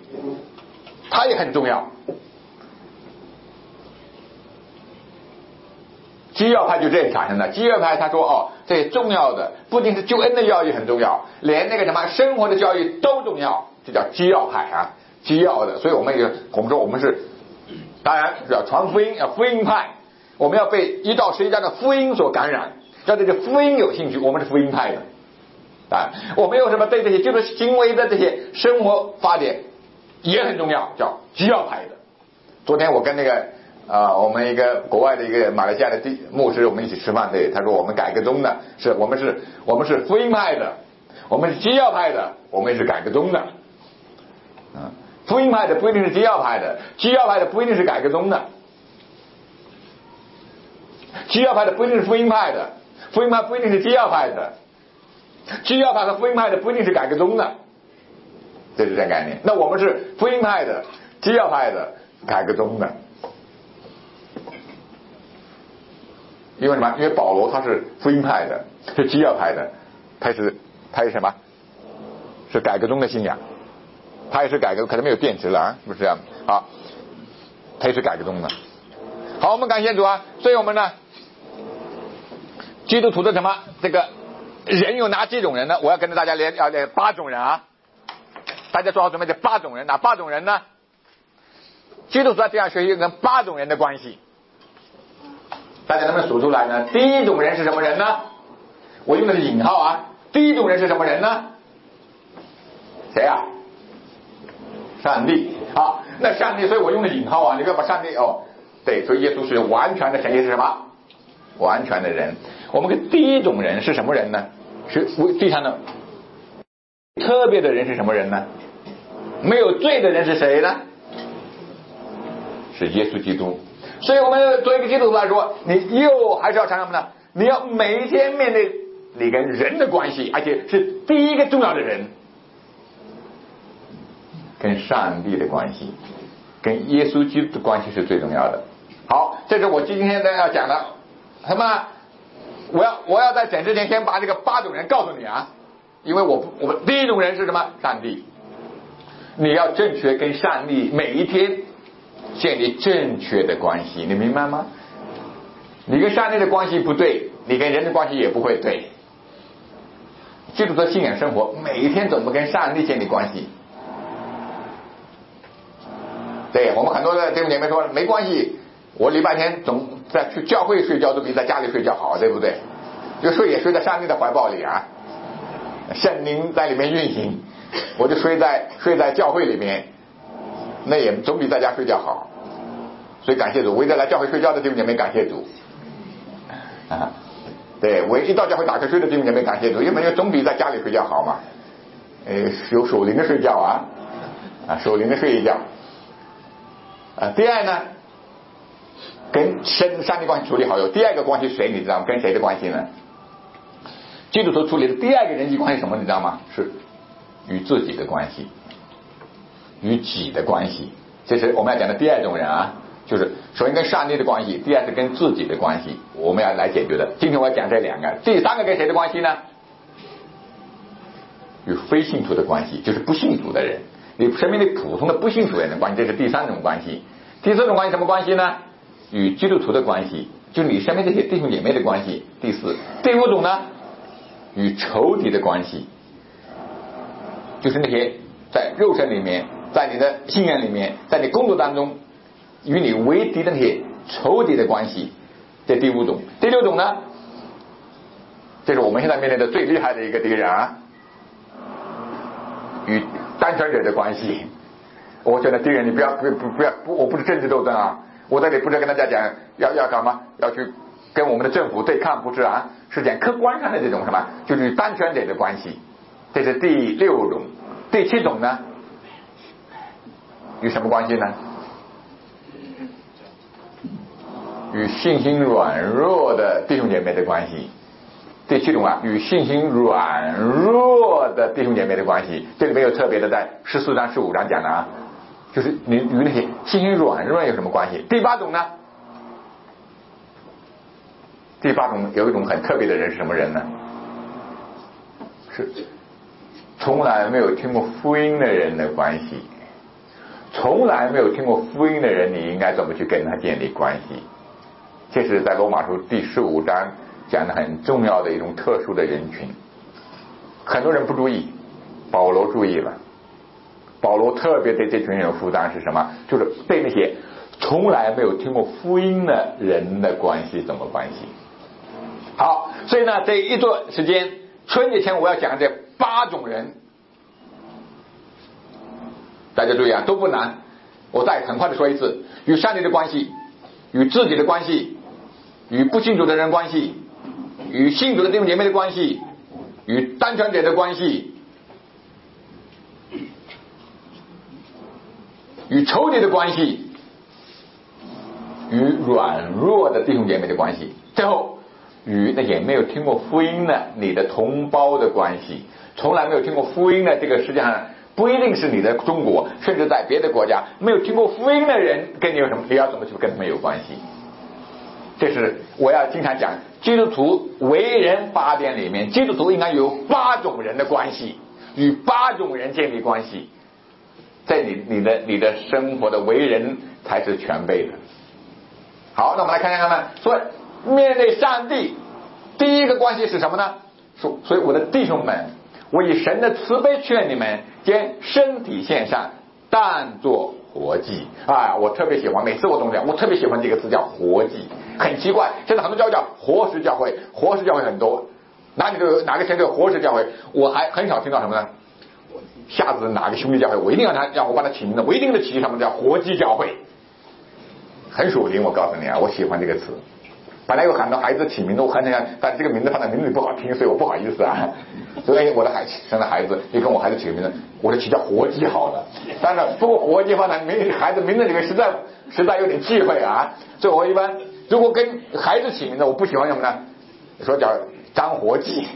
S3: 它也很重要。 基要派就这样产生的。基要派他说哦，这重要的不仅是救恩的教育很重要，连那个什么生活的教育都重要，这叫基要派啊，基要的。所以我们也我们说我们是，当然要传福音，要福音派，我们要被一到十一章的福音所感染，要对这福音有兴趣，我们是福音派的。啊，我们有什么对这些就是行为的这些生活法典也很重要，叫基要派的。昨天我跟那个啊、呃，我们一个国外的一个马来西亚的地牧师，我们一起吃饭，对，他说我们改革宗的，是我们是我们是福音派的，我们是基要派的，我们是改革宗的。啊，福音派的不一定是基要派的，基要派的不一定是改革宗的，基要派的不一定是福音派的，福音派不一定是基要派的。基要派和福音派的不一定是改革宗的，这是这个概念。那我们是福音派的、基要派的、改革宗的。因为什么？因为保罗他是福音派的，是基要派的，他是他是什么？是改革宗的信仰，他也是改革，可能没有电池了啊，是不是这样？好，他也是改革宗的。好，我们感谢主啊！所以我们呢，基督徒的什么这个。人有哪几种人呢？我要跟着大家连要连八种人啊！大家做好准备，这八种人，哪八种人呢？基督徒在这样学习跟八种人的关系，大家能不能数出来呢？第一种人是什么人呢？我用的是引号啊。第一种人是什么人呢？谁啊？上帝。好，那上帝，所以我用的引号啊，你不要把上帝哦，对，所以耶稣是完全的神，也是什么？完全的人。我们的第一种人是什么人呢？是非常的特别的人是什么人呢？没有罪的人是谁呢？是耶稣基督。所以我们作为一个基督徒来说，你又还是要谈什么呢？你要每一天面对你跟人的关系，而且是第一个重要的人，跟上帝的关系，跟耶稣基督的关系是最重要的。好，这是我今天呢要讲的什么？我要我要在讲之前先把这个八种人告诉你啊，因为我我们第一种人是什么？上帝。你要正确跟上帝每一天建立正确的关系，你明白吗？你跟上帝的关系不对，你跟人的关系也不会对。基督徒的信仰生活，每一天怎么跟上帝建立关系？对我们很多的弟兄姐妹说没关系，我礼拜天总在去教会睡觉都比在家里睡觉好，对不对？就睡也睡在上帝的怀抱里啊，圣灵在里面运行，我就睡在睡在教会里面，那也总比在家睡觉好。所以感谢主，我一直来教会睡觉的弟兄姐妹感谢主啊，对我一到教会打瞌睡的弟兄姐妹感谢主，因为总比在家里睡觉好嘛。呃，有属灵的睡觉啊，啊，属灵的睡一觉。啊，第二呢，跟神上帝关系处理好。有第二个关系谁你知道吗？跟谁的关系呢？基督徒处理的第二个人际关系什么你知道吗？是与自己的关系，与己的关系。这是我们要讲的第二种人啊，就是首先跟上帝的关系，第二是跟自己的关系，我们要来解决的。今天我要讲这两个。第三个跟谁的关系呢？与非信徒的关系，就是不信主的人，你身边的普通的不信主人的关系，这是第三种关系。第四种关系什么关系呢？与基督徒的关系，就是你身边这些弟兄姐妹的关系。第四、第五种呢，与仇敌的关系，就是那些在肉身里面，在你的信仰里面，在你工作当中与你为敌的那些仇敌的关系，这第五种。第六种呢，这是我们现在面对的最厉害的一个敌人啊，与单权者的关系。我觉得敌人你不要不不不要不，我不是政治斗争啊，我这里不是跟大家讲要要干嘛，要去跟我们的政府对抗，不是啊，是讲客观上的这种什么，就是与单权者的关系，这是第六种。第七种呢，与什么关系呢？与信心软弱的弟兄姐妹的关系。第七种啊，与信心软弱的弟兄姐妹的关系，这里面有特别的，在十四章、十五章讲的啊，就是你与那些信心软弱有什么关系？第八种呢？第八种有一种很特别的人是什么人呢？是从来没有听过福音的人的关系。从来没有听过福音的人，你应该怎么去跟他建立关系？ 这是在罗马书第十五章讲的很重要的一种特殊的人群。很多人不注意，保罗注意了。保罗特别对这群人有负担是什么？就是对那些从来没有听过福音的人的关系怎么关系。好，所以呢，这一段时间春节前我要讲这八种人，大家注意啊，都不难。我再很快的说一次：与上帝的关系，与自己的关系，与不信主的人关系，与信主的弟兄姐妹的关系，与单传者的关系，与仇敌的关系，与软弱的弟兄姐妹的关系，最后与那些没有听过福音的你的同胞的关系。从来没有听过福音的这个世界上，不一定是你的中国，甚至在别的国家没有听过福音的人，跟你有什么？你要怎么去跟他们有关系？这是我要经常讲，基督徒为人八点里面，基督徒应该有八种人的关系，与八种人建立关系，在你你的你的生活的为人才是全备的。好，那我们来看看看看，所以面对上帝，第一个关系是什么呢？所所以我的弟兄们，我以神的慈悲劝你们，将身体献上，当作活祭啊！我特别喜欢，每次我都讲，我特别喜欢这个词叫活祭。很奇怪，现在很多教会叫活石教会，活石教会很多，哪里都有，哪个县都有活石教会。我还很少听到什么呢？下次哪个兄弟教会，我一定要他让我帮他起名字，我一定得起什么叫活祭教会，很属灵。我告诉你啊，我喜欢这个词。本来有很多孩子起名字，我很想，但这个名字放在名字里不好听，所以我不好意思啊。所以我的孩子生的孩子，就跟我孩子起个名字，我就起叫活祭好了。但是不过活祭放在名孩子名字里面，实在实在有点忌讳啊。所以我一般如果跟孩子起名字，我不喜欢什么呢？说叫张活祭，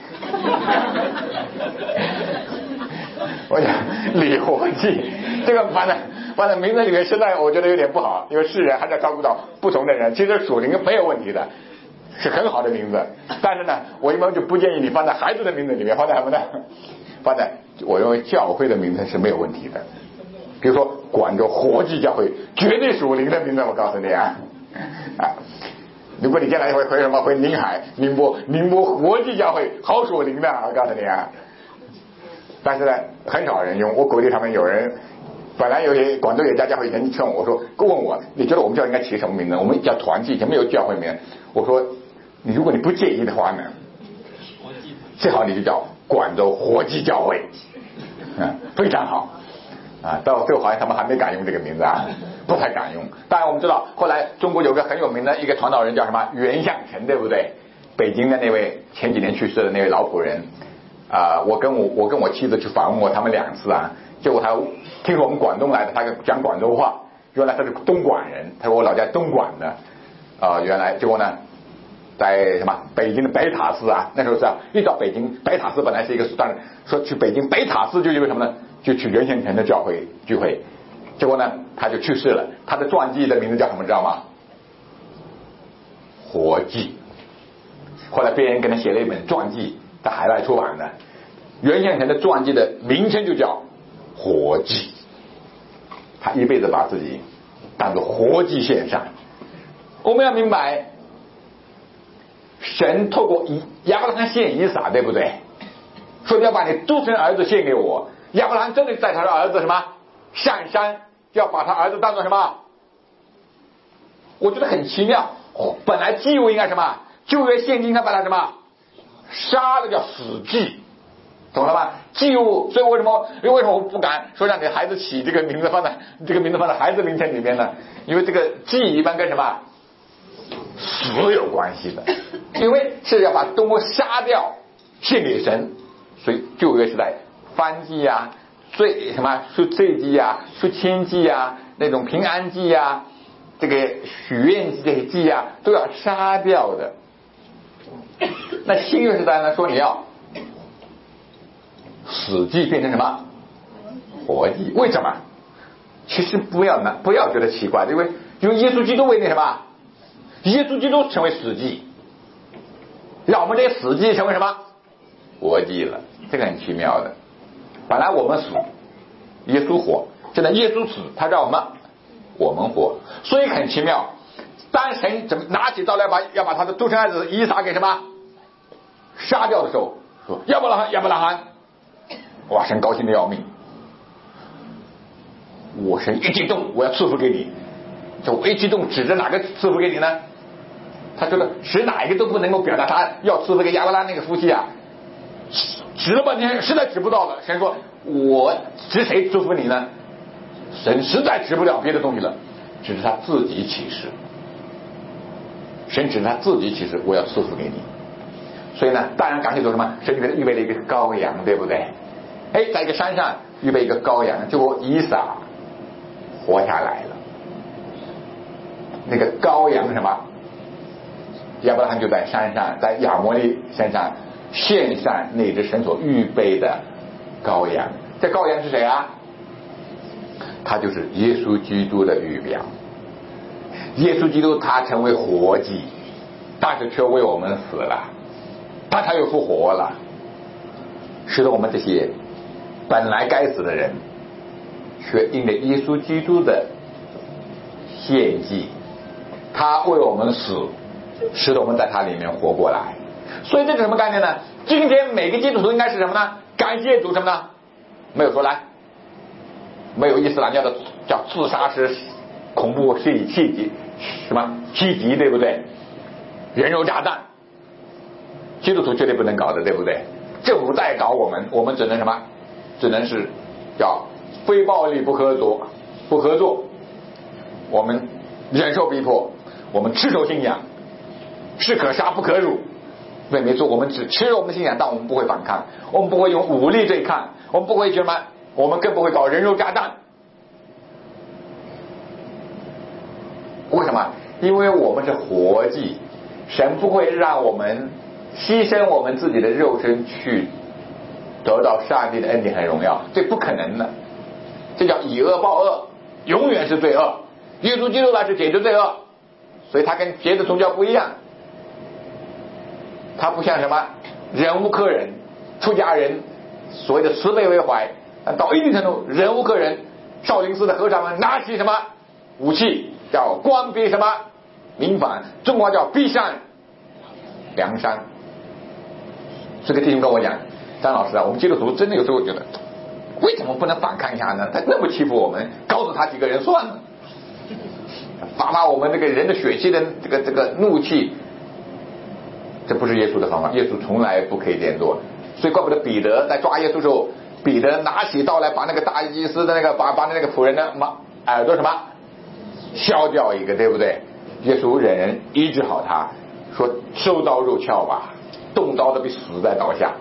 S3: 我讲李活祭，这个放在放在名字里面，实在我觉得有点不好，因为世人还在照顾到不同的人。其实属灵没有问题的，是很好的名字。但是呢，我一般就不建议你放在孩子的名字里面，放在什么呢？放在我认为教会的名字是没有问题的。比如说广州活祭教会，绝对属灵的名字，我告诉你啊啊！如果你将来回回什么回宁海、宁波、宁波活祭教会，好属灵的，我告诉你啊。但是呢，很少人用。我鼓励他们，有人本来有些广州有家教会人劝我说，问我你觉得我们教会应该起什么名字？我们叫团契，前面有教会名。我说你如果你不介意的话呢，最好你就叫广州活祭教会，嗯，非常好啊。到最后好像他们还没敢用这个名字啊，不太敢用。当然我们知道，后来中国有个很有名的一个传道人叫什么袁相成，对不对？北京的那位前几年去世的那位老仆人。啊、呃，我跟我我跟我妻子去访问过他们两次啊，结果他听说我们广东来的，他讲广州话，原来他是东莞人，他说我老家东莞的，啊、呃，原来结果呢，在什么北京的北塔寺啊，那时候是啊，一到北京北塔寺本来是一个，但是说去北京北塔寺就因为什么呢？就去袁先成的教会聚会，结果呢他就去世了，他的传记的名字叫什么知道吗？活记。后来别人给他写了一本传记，在海外出版的，袁先成的传记的名称就叫活祭。他一辈子把自己当作活祭献上。我们要明白，神透过亚伯拉罕献以撒，对不对？说要把你独生儿子献给我。亚伯拉罕真的在他的儿子什么上山，要把他儿子当作什么？我觉得很奇妙。本来祭物应该什么？旧约现今他把他什么杀了，叫死祭，懂了吧？祭物，所以为什么为什么我不敢说让你孩子起这个名字放在这个名字放在孩子名称里面呢？因为这个祭一般跟什么死有关系的，因为是要把动物杀掉献给神，所以旧约时代燔祭啊、罪什么赎罪祭啊、赎愆祭啊、那种平安祭啊、这个许愿祭这些祭啊，都要杀掉的。那新约时代呢，说你要死祭变成什么活祭？为什么？其实不要难，不要觉得奇怪，因为因为耶稣基督为那什么？耶稣基督成为死祭，让我们这些死祭成为什么活祭了？这个很奇妙的。本来我们死，耶稣活；现在耶稣死，他让我们我们活，所以很奇妙。 当神怎么拿起刀来把要把他的独生爱子以撒给什么杀掉的时候，说亚伯拉罕亚伯拉罕，哇，神高兴的要命。我神一激动，我要赐福给你。就我一激动，指着哪个赐福给你呢？他说的使哪一个都不能够表达他要赐福给亚伯拉那个夫妻啊，指了半天实在指不到了。神说我指谁祝福你呢？神实在指不了别的东西了，只是他自己启示。神指他自己启示，我要赐福给你。所以呢，当然感谢主什么？神给他预备了一个羔羊，对不对？哎，在一个山上预备一个羔羊，结果以撒活下来了。那个羔羊什么？亚伯拉罕就在山上，在亚摩利山上献上那只神所预备的羔羊。这羔羊是谁啊？他就是耶稣基督的预表。耶稣基督他成为活祭，但是却为我们死了，他才又复活了，使得我们这些本来该死的人，却因着耶稣基督的献祭，他为我们死，使得我们在他里面活过来。所以这是什么概念呢？今天每个基督徒应该是什么呢？感谢主什么呢？没有说来，没有伊斯兰教的叫自杀式恐怖袭袭击什么袭击，对不对？人肉炸弹，基督徒绝对不能搞的，对不对？政府再搞我们，我们只能什么？只能是要非暴力不合作，不合作，我们忍受逼迫，我们持守信仰，士可杀不可辱。对，没错，我们只持守我们的信仰，但我们不会反抗，我们不会用武力对抗，我们不会什么，我们更不会搞人肉炸弹。为什么？因为我们是活祭，神不会让我们牺牲我们自己的肉身去得到上帝的恩典和荣耀，这不可能的。这叫以恶报恶，永远是罪恶。耶稣基督来是解决罪恶，所以他跟别的宗教不一样，他不像什么忍无可忍，出家人所谓的慈悲为怀，到一定程度忍无可忍，少林寺的和尚们拿起什么武器叫官逼什么民反，中国叫逼上梁山。这个弟兄跟我讲，张老师啊，我们基督徒真的有时候觉得为什么不能反抗一下呢？他那么欺负我们，告诉他几个人算了，发发我们这个人的血气的这个这个怒气，这不是耶稣的方法，耶稣从来不可以这样做。所以怪不得彼得在抓耶稣的时候，彼得拿起刀来把那个大祭司的那个把把那个仆人的耳朵什么削掉一个，对不对？耶稣忍人医治好他，说收刀入鞘吧，动刀的比死在刀下。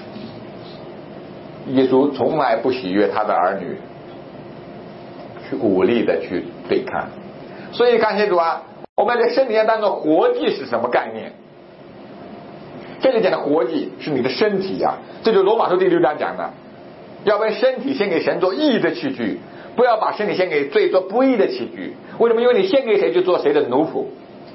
S3: 耶稣从来不喜悦他的儿女去武力的去对抗。所以感谢主啊，我们在身体当中活祭是什么概念？这里讲的活祭是你的身体啊，这就是罗马书第六章讲的，要把身体献给神做义的器具，不要把身体献给罪做不义的器具。为什么？因为你献给谁就做谁的奴仆。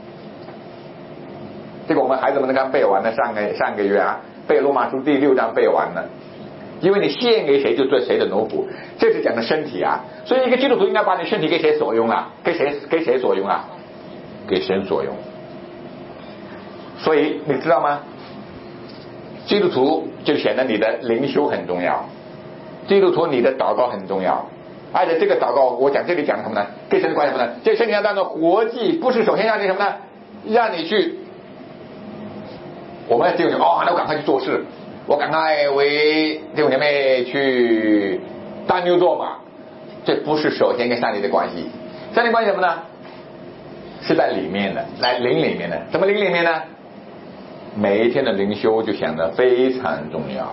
S3: 这个我们孩子们刚背完了，上个上个月啊，背罗马书第六章背完了。因为你献给谁就做谁的奴仆，这是讲的身体啊。所以一个基督徒应该把你身体给谁所用啊？给谁给谁所用啊？给神所用。所以你知道吗？基督徒就显得你的灵修很重要，基督徒你的祷告很重要，而且这个祷告我讲这里讲什么呢？跟神的关系什么呢？这身体上当中活祭不是首先让你什么呢？让你去，我们弟兄讲哦，那我赶快去做事，我赶快为弟兄姐妹去当牛做马，这不是首先跟上帝的关系。上帝关系什么呢？是在里面的，来灵里面的。什么灵里面呢？每一天的灵修就显得非常重要。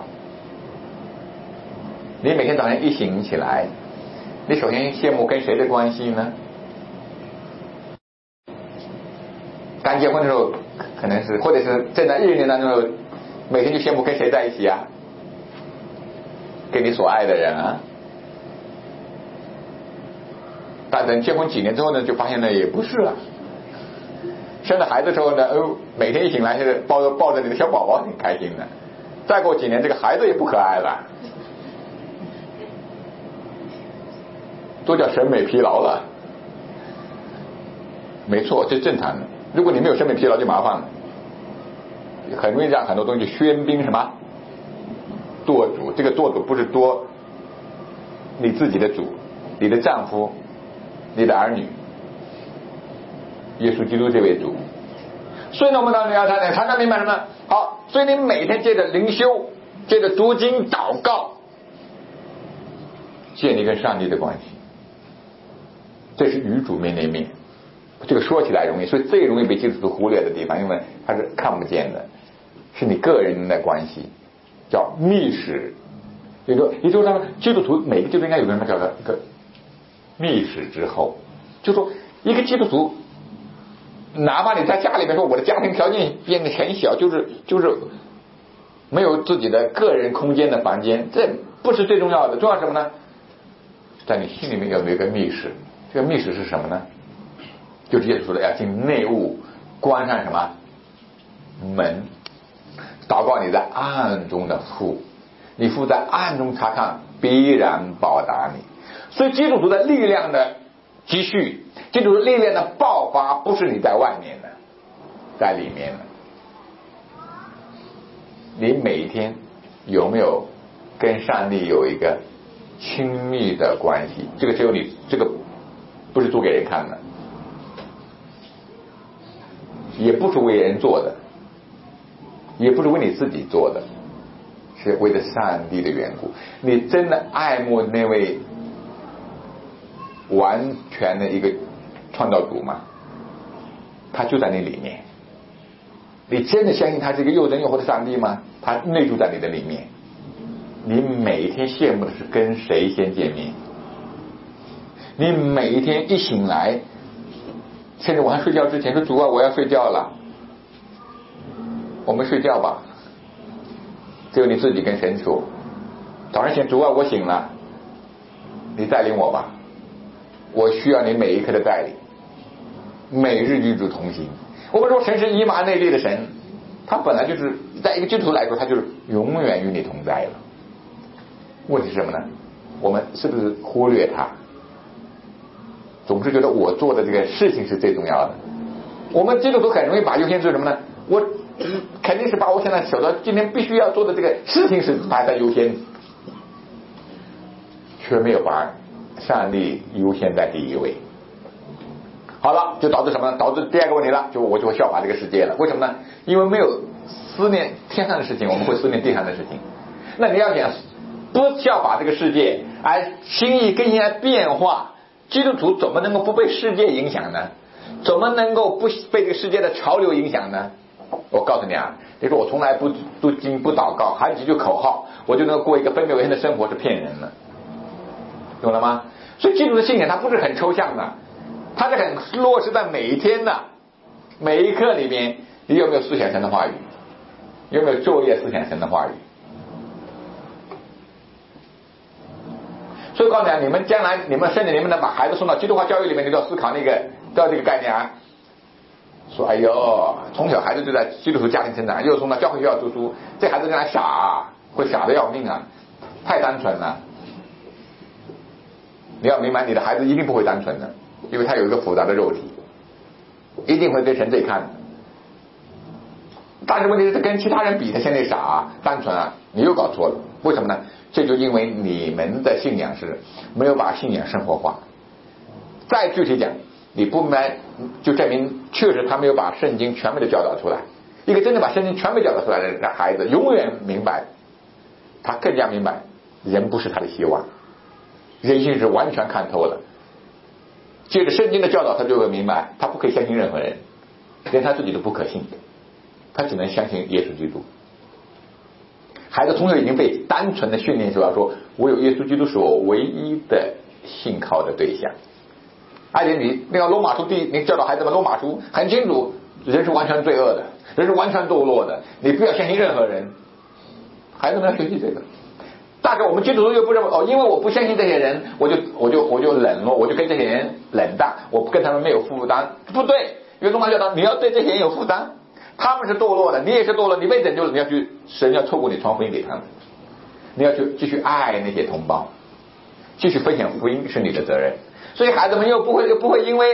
S3: 你每天早上一醒起来，你首先羡慕跟谁的关系呢？刚结婚的时候可能是，或者是正在一年当中每天就羡慕跟谁在一起啊？跟你所爱的人啊。但等结婚几年之后呢，就发现呢也不是啊。生了孩子之后呢，哦，每天一醒来是抱着抱着你的小宝宝挺开心的。再过几年，这个孩子也不可爱了，都叫审美疲劳了。 没错，这正常的。如果你没有生命疲劳就麻烦了，很容易让很多东西喧宾什么舵主。这个舵主不是多你自己的主，你的丈夫，你的儿女，耶稣基督这位主。所以呢，我们当然要谈谈谈明白什么？好，所以你每天借着灵修，借着读经祷告，建立跟上帝的关系，这是与主面对面。这个说起来容易，所以最容易被基督徒忽略的地方，因为它是看不见的，是你个人的关系，叫密室。也就也就是说，基督徒每个基督徒应该有个什么叫做一个密室之后，就说一个基督徒。哪怕你在家里面说我的家庭条件变得很小，就是就是没有自己的个人空间的房间，这不是最重要的。重要什么呢？在你心里面有没有一个密室？这个密室是什么呢？就是耶稣说的要进内屋，关上什么门，祷告你在暗中的父，你父在暗中察看，必然报答你。所以基督徒的力量的积蓄，基督徒力量的爆发，不是你在外面的，在里面的。你每一天有没有跟上帝有一个亲密的关系？这个只有你，这个不是做给人看的，也不是为人做的，也不是为你自己做的，是为了上帝的缘故。你真的爱慕那位完全的一个创造主吗？他就在你里面。你真的相信他是一个又真又活的上帝吗？他内住在你的里面。你每一天羡慕的是跟谁先见面？你每一天一醒来，甚至晚上睡觉之前说主啊我要睡觉了，我们睡觉吧，只有你自己跟神说。早上醒，主啊我醒了，你带领我吧，我需要你每一刻的带领，每日与主同行。我们说神是以马内利的神，他本来就是在一个基督徒来说，他就是永远与你同在了。问题是什么呢？我们是不是忽略他？总是觉得我做的这个事情是最重要的。我们基督徒很容易把优先做什么呢？我肯定是把我现在手头今天必须要做的这个事情是排在优先，却没有把上帝优先在第一位。好了，就导致什么呢？导致第二个问题了，就我就会效法这个世界了。为什么呢？因为没有思念天上的事情，我们会思念地上的事情。那你要想不效法这个世界，而心意更应该变化，基督徒怎么能够不被世界影响呢？怎么能够不被这个世界的潮流影响呢？我告诉你啊，你说我从来不读经不祷告，喊几句口号，我就能够过一个分别为圣的生活，是骗人的，懂了吗？所以基督的信仰它不是很抽象的，它是很落实在每一天的每一刻里面。你有没有思想神的话语？有没有昼夜思想神的话语？所以我告诉你，你们将来你们甚至你们能把孩子送到基督化教育里面，你都要思考那个都要这个概念啊。说哎呦，从小孩子就在基督徒家庭成长，又送到教会学校读书，这孩子将来傻啊，会傻得要命啊，太单纯了。你要明白，你的孩子一定不会单纯的，因为他有一个复杂的肉体，一定会跟神对看。但是问题是跟其他人比，他现在傻啊单纯啊，你又搞错了。为什么呢？这就因为你们的信仰是没有把信仰生活化。再具体讲，你不明白就证明确实他没有把圣经全面的教导出来。一个真正把圣经全面教导出来的孩子永远明白，他更加明白人不是他的希望，人性是完全看透了。借着圣经的教导，他就会明白他不可以相信任何人，连他自己都不可信，他只能相信耶稣基督。孩子从小已经被单纯的训练出来，说我有耶稣基督是我唯一的信靠的对象。而且你那个罗马书第你教导孩子们，罗马书很清楚，人是完全罪恶的，人是完全堕落的，你不要相信任何人。孩子们要学习这个。但是我们基督徒又不认为哦，因为我不相信这些人，我就我就我就冷落，我就跟这些人冷淡，我跟他们没有负担。不对，因为罗马教导你要对这些人有负担。他们是堕落的，你也是堕落，你被拯救了，你要去，神要透过你传福音给他们，你要去继续爱那些同胞，继续分享福音是你的责任。所以孩子们又不会又不会因为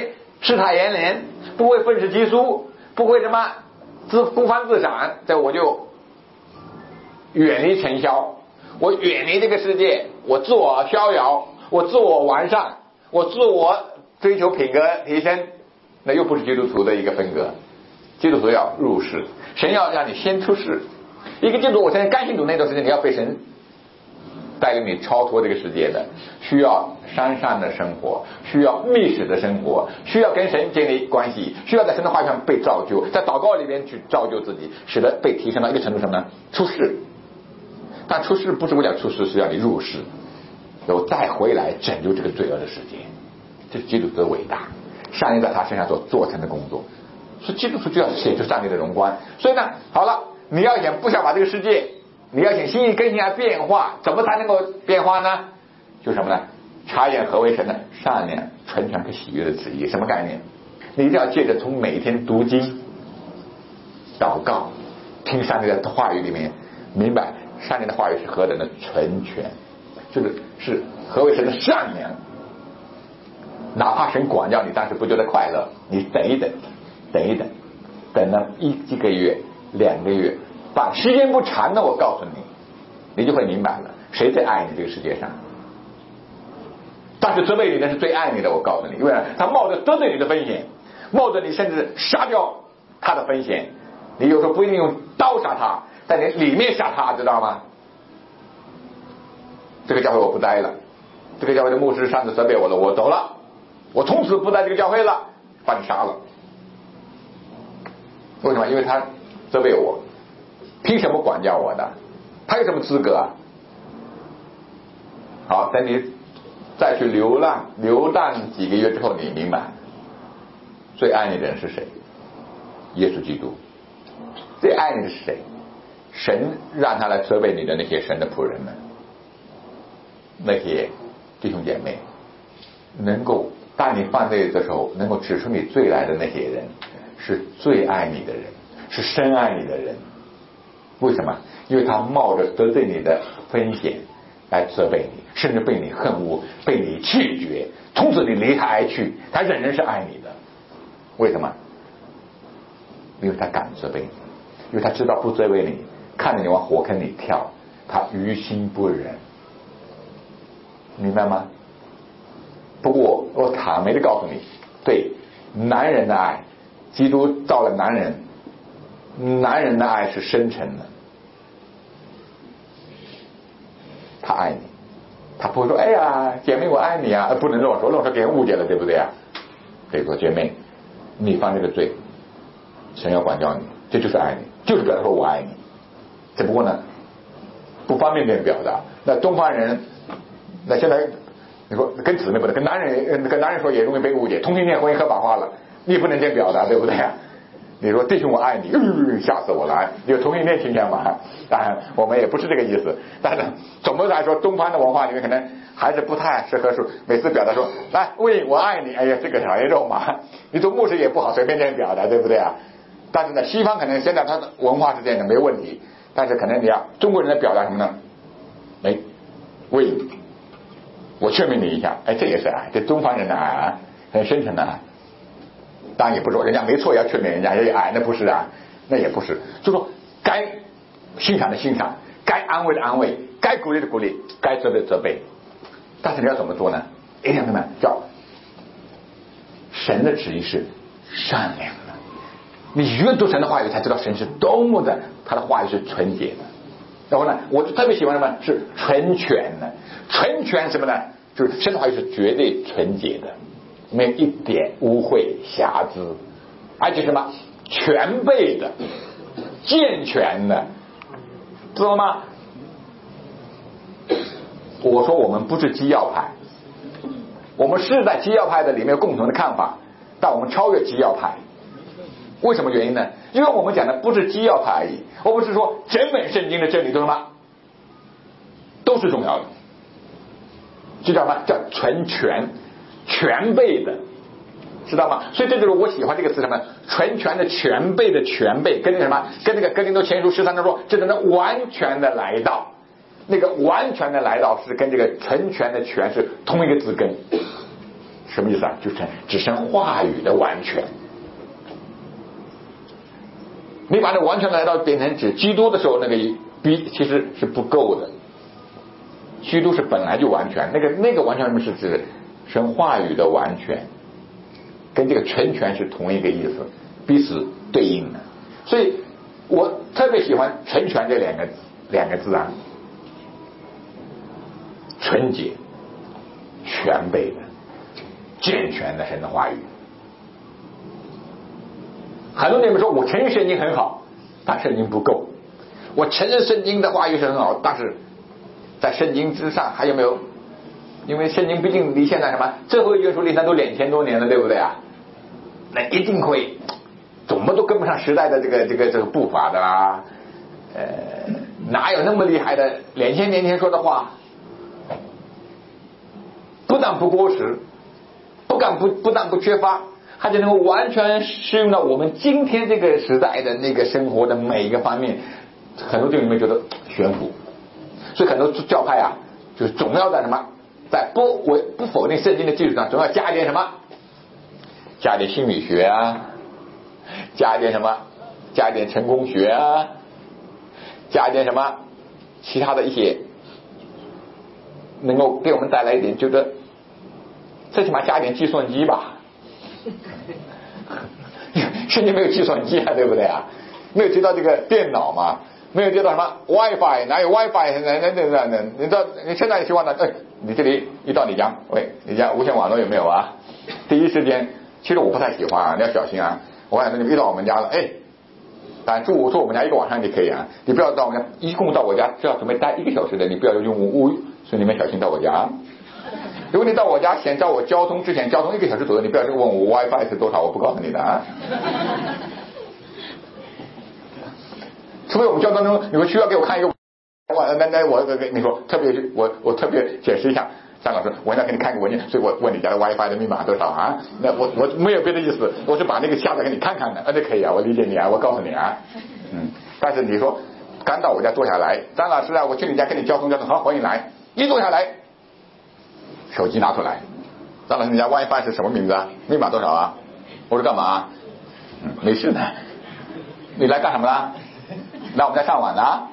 S3: 世态炎凉，不会愤世嫉俗，不会什么自孤芳自赏，这我就远离尘嚣，我远离这个世界，我自我逍遥，我自我完善，我自我追求品格提升，那又不是基督徒的一个风格。基督徒要入世，神要让你先出世。一个基督徒，我相信刚信主那段时间，你要被神带领你超脱这个世界的，需要山上的生活，需要密室的生活，需要跟神建立关系，需要在神的话语上被造就，在祷告里边去造就自己，使得被提升到一个程度什么呢？出世。但出世不是为了出世，是让你入世，然后再回来拯救这个罪恶的世界。这是基督徒的伟大，上帝在他身上所做成的工作。所以基督徒就要显出上帝的荣光。所以呢，好了，你要想不想把这个世界，你要想心意更新而变化，怎么才能够变化呢？就是什么呢？察验何为神的善良、纯全和喜悦的旨意。什么概念？你一定要借着从每天读经、祷告、听上帝的话语里面，明白上帝的话语是何等的纯全，就是是何为神的善良。哪怕神管教你，但是不觉得快乐，你等一等，等一等，等了一几个月、两个月，把时间不长的，我告诉你，你就会明白了，谁最爱你这个世界上。但是责备你的是最爱你的，我告诉你，因为他冒着得罪你的风险，冒着你甚至杀掉他的风险。你有时候不一定用刀杀他，但你里面杀他，知道吗？这个教会我不待了，这个教会的牧师上次责备我了，我走了，我从此不在这个教会了，把你杀了。为什么？因为他责备我，凭什么管教我的？他有什么资格啊？好，等你再去流浪流浪几个月之后，你明白最爱你的人是谁？耶稣基督。最爱你的是谁？神让他来责备你的那些神的仆人们，那些弟兄姐妹，能够当你犯罪的时候能够指出你罪来的那些人，是最爱你的人，是深爱你的人。为什么？因为他冒着得罪你的风险来责备你，甚至被你恨恶，被你拒绝，从此你离他而去，他仍然是爱你的。为什么？因为他敢责备你，因为他知道不责备你，看着你往火坑里跳，他于心不忍。明白吗？不过我坦白的告诉你，对男人的爱，基督造了男人，男人的爱是深沉的，他爱你，他不会说哎呀姐妹我爱你啊，不能乱说，乱说给人误解了，对不对啊？可以说姐妹你犯这个罪，神要管教你，这就是爱你，就是表达说我爱你。只不过呢不方便这样表达。那东方人，那现在你说跟姊妹不能，跟男人跟男人说也容易被误解，同性恋婚姻合法化了，你也不能这样表达，对不对啊？你说弟兄我爱你，呃、吓死我了，有同性恋倾向嘛？当然我们也不是这个意思，但是总的来说东方的文化里面可能还是不太适合说每次表达说来喂我爱你，哎呀这个小鲜肉嘛，你做牧师也不好随便这样表达，对不对啊？但是呢西方可能现在他的文化是这样的没问题，但是可能你要中国人的表达什么呢？哎喂我劝勉你一下，哎这也是爱，这东方人的爱啊，很深沉的爱。当然也不是说人家没错要劝勉人家也爱，那不是啊，那也不是，就说该欣赏的欣赏，该安慰的安慰，该鼓励的鼓励，该责备的责备。但是你要怎么做呢？一定要什么？叫神的旨意是善良的。你越读神的话语，才知道神是多么的，他的话语是纯洁的。然后呢，我就特别喜欢什么？是纯全的。纯全什么呢？就是神的话语是绝对纯洁的，没有一点污秽瑕疵，而且什么全备的、健全的，知道吗？我说我们不是基要派，我们是在基要派的里面有共同的看法，但我们超越基要派。为什么原因呢？因为我们讲的不是基要派而已，我们是说整本圣经的真理都是什么？都是重要的，知道吗？叫纯全、全备的，知道吗？所以这就是我喜欢这个词什么？纯全的、全备的、全备，跟那个什么，跟那个哥林多前书十三章说，这是能完全的来到。那个完全的来到是跟这个纯全的全是同一个字根， 什么意思啊？就是只剩话语的完全。你把这完全来到变成指基督的时候，那个比其实是不够的。基督是本来就完全，那个那个完全是指神话语的完全，跟这个全全是同一个意思，彼此对应的。所以我特别喜欢全全这两个两个字啊，纯洁、全备的、健全的神的话语。很多人们说我承认圣经很好，但圣经不够。我承认圣经的话语是很好，但是在圣经之上还有没有？因为圣经毕竟离现在什么最后约束力那都两千多年了，对不对啊？那一定会怎么都跟不上时代的这个这个这个步伐的啦。呃，哪有那么厉害的？两千年前说的话，不但不过时，不但不不但不缺乏，它就能够完全适用到我们今天这个时代的那个生活的每一个方面。很多弟兄们觉得悬浮，所以很多教派啊，就是总要在什么，在不为不否定圣经的基础上，总要加一点什么，加一点心理学啊，加一点什么，加一点成功学啊，加一点什么其他的一些，能够给我们带来一点，觉得最起码加一点计算机吧。圣经没有计算机啊，对不对啊？没有提到这个电脑嘛，没有提到什么 WiFi， 哪有 WiFi？ 那那那那，你知道你现在希望呢？哎，你这里一到你家，喂，你家无线网络有没有啊？第一时间，其实我不太喜欢啊，你要小心啊。我想你遇到我们家了，哎，但住住我们家一个晚上就可以啊，你不要到我们家，一共到我家就要准备待一个小时的，你不要用物，所以你们小心到我家。如果你到我家先叫我交通之前交通一个小时左右，你不要去问我 WiFi 是多少，我不告诉你的啊。除非我们交通中你们需要给我看一个，我那那我跟你说，特别我我特别解释一下，张老师，我要给你看个文件，所以我问你家的 WiFi 的密码多少啊？那我我没有别的意思，我是把那个下载给你看看的，啊，这可以啊，我理解你啊，我告诉你啊，嗯，但是你说刚到我家坐下来，张老师啊，我去你家跟你交通交通，好，欢迎来，一坐下来，手机拿出来，张老师，你家 WiFi 是什么名字啊？密码多少啊？我说干嘛？嗯，没事的，你来干什么啦？来我们家上网啊？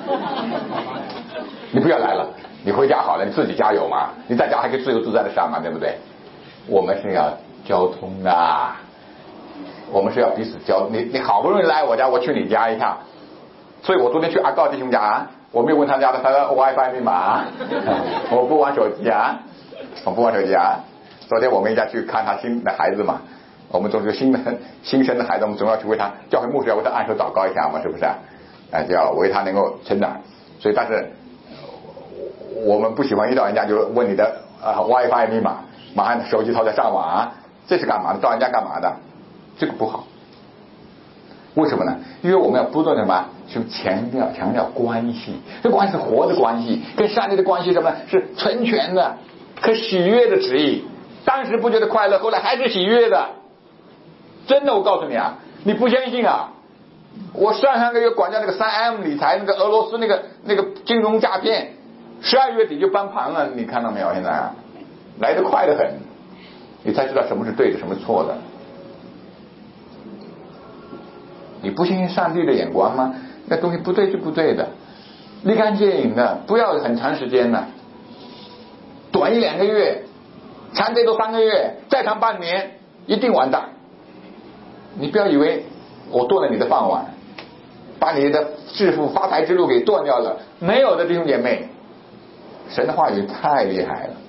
S3: 你不要来了，你回家好了，你自己加油嘛，你在家还可以自由自在的上嘛，对不对？我们是要交通的，我们是要彼此交，你你好不容易来我家，我去你家一下，所以我昨天去阿高弟兄家啊，我没有问他家的他的 WiFi 密码，我不玩手机啊，我不玩手机啊。昨天我们一家去看他新的孩子嘛，我们总是新的新生的孩子，我们总要去为他，教会牧师要为他按手祷告一下嘛，是不是啊？啊，就要为他能够成长。所以但是我们不喜欢遇到人家就问你的啊 WiFi 密码，马上手机掏在上网啊，这是干嘛的？到人家干嘛的？这个不好。为什么呢？因为我们要不断的什么，去强调强调关系，这关系是活的关系，跟上帝的关系什么呢？是纯全的、可喜悦的旨意。当时不觉得快乐，后来还是喜悦的。真的，我告诉你啊，你不相信啊？我上上个月管教那个三 M 理财，那个俄罗斯那个那个金融诈骗，十二月底就翻盘了，你看到没有？现在啊，来得快得很，你才知道什么是对的，什么是错的。你不相信上帝的眼光吗？那东西不对是不对的，立竿见影的，不要很长时间的，短一两个月，长最多三个月，再长半年，一定完蛋。你不要以为我断了你的饭碗，把你的致富发财之路给断掉了，没有的，弟兄姐妹，神的话语太厉害了，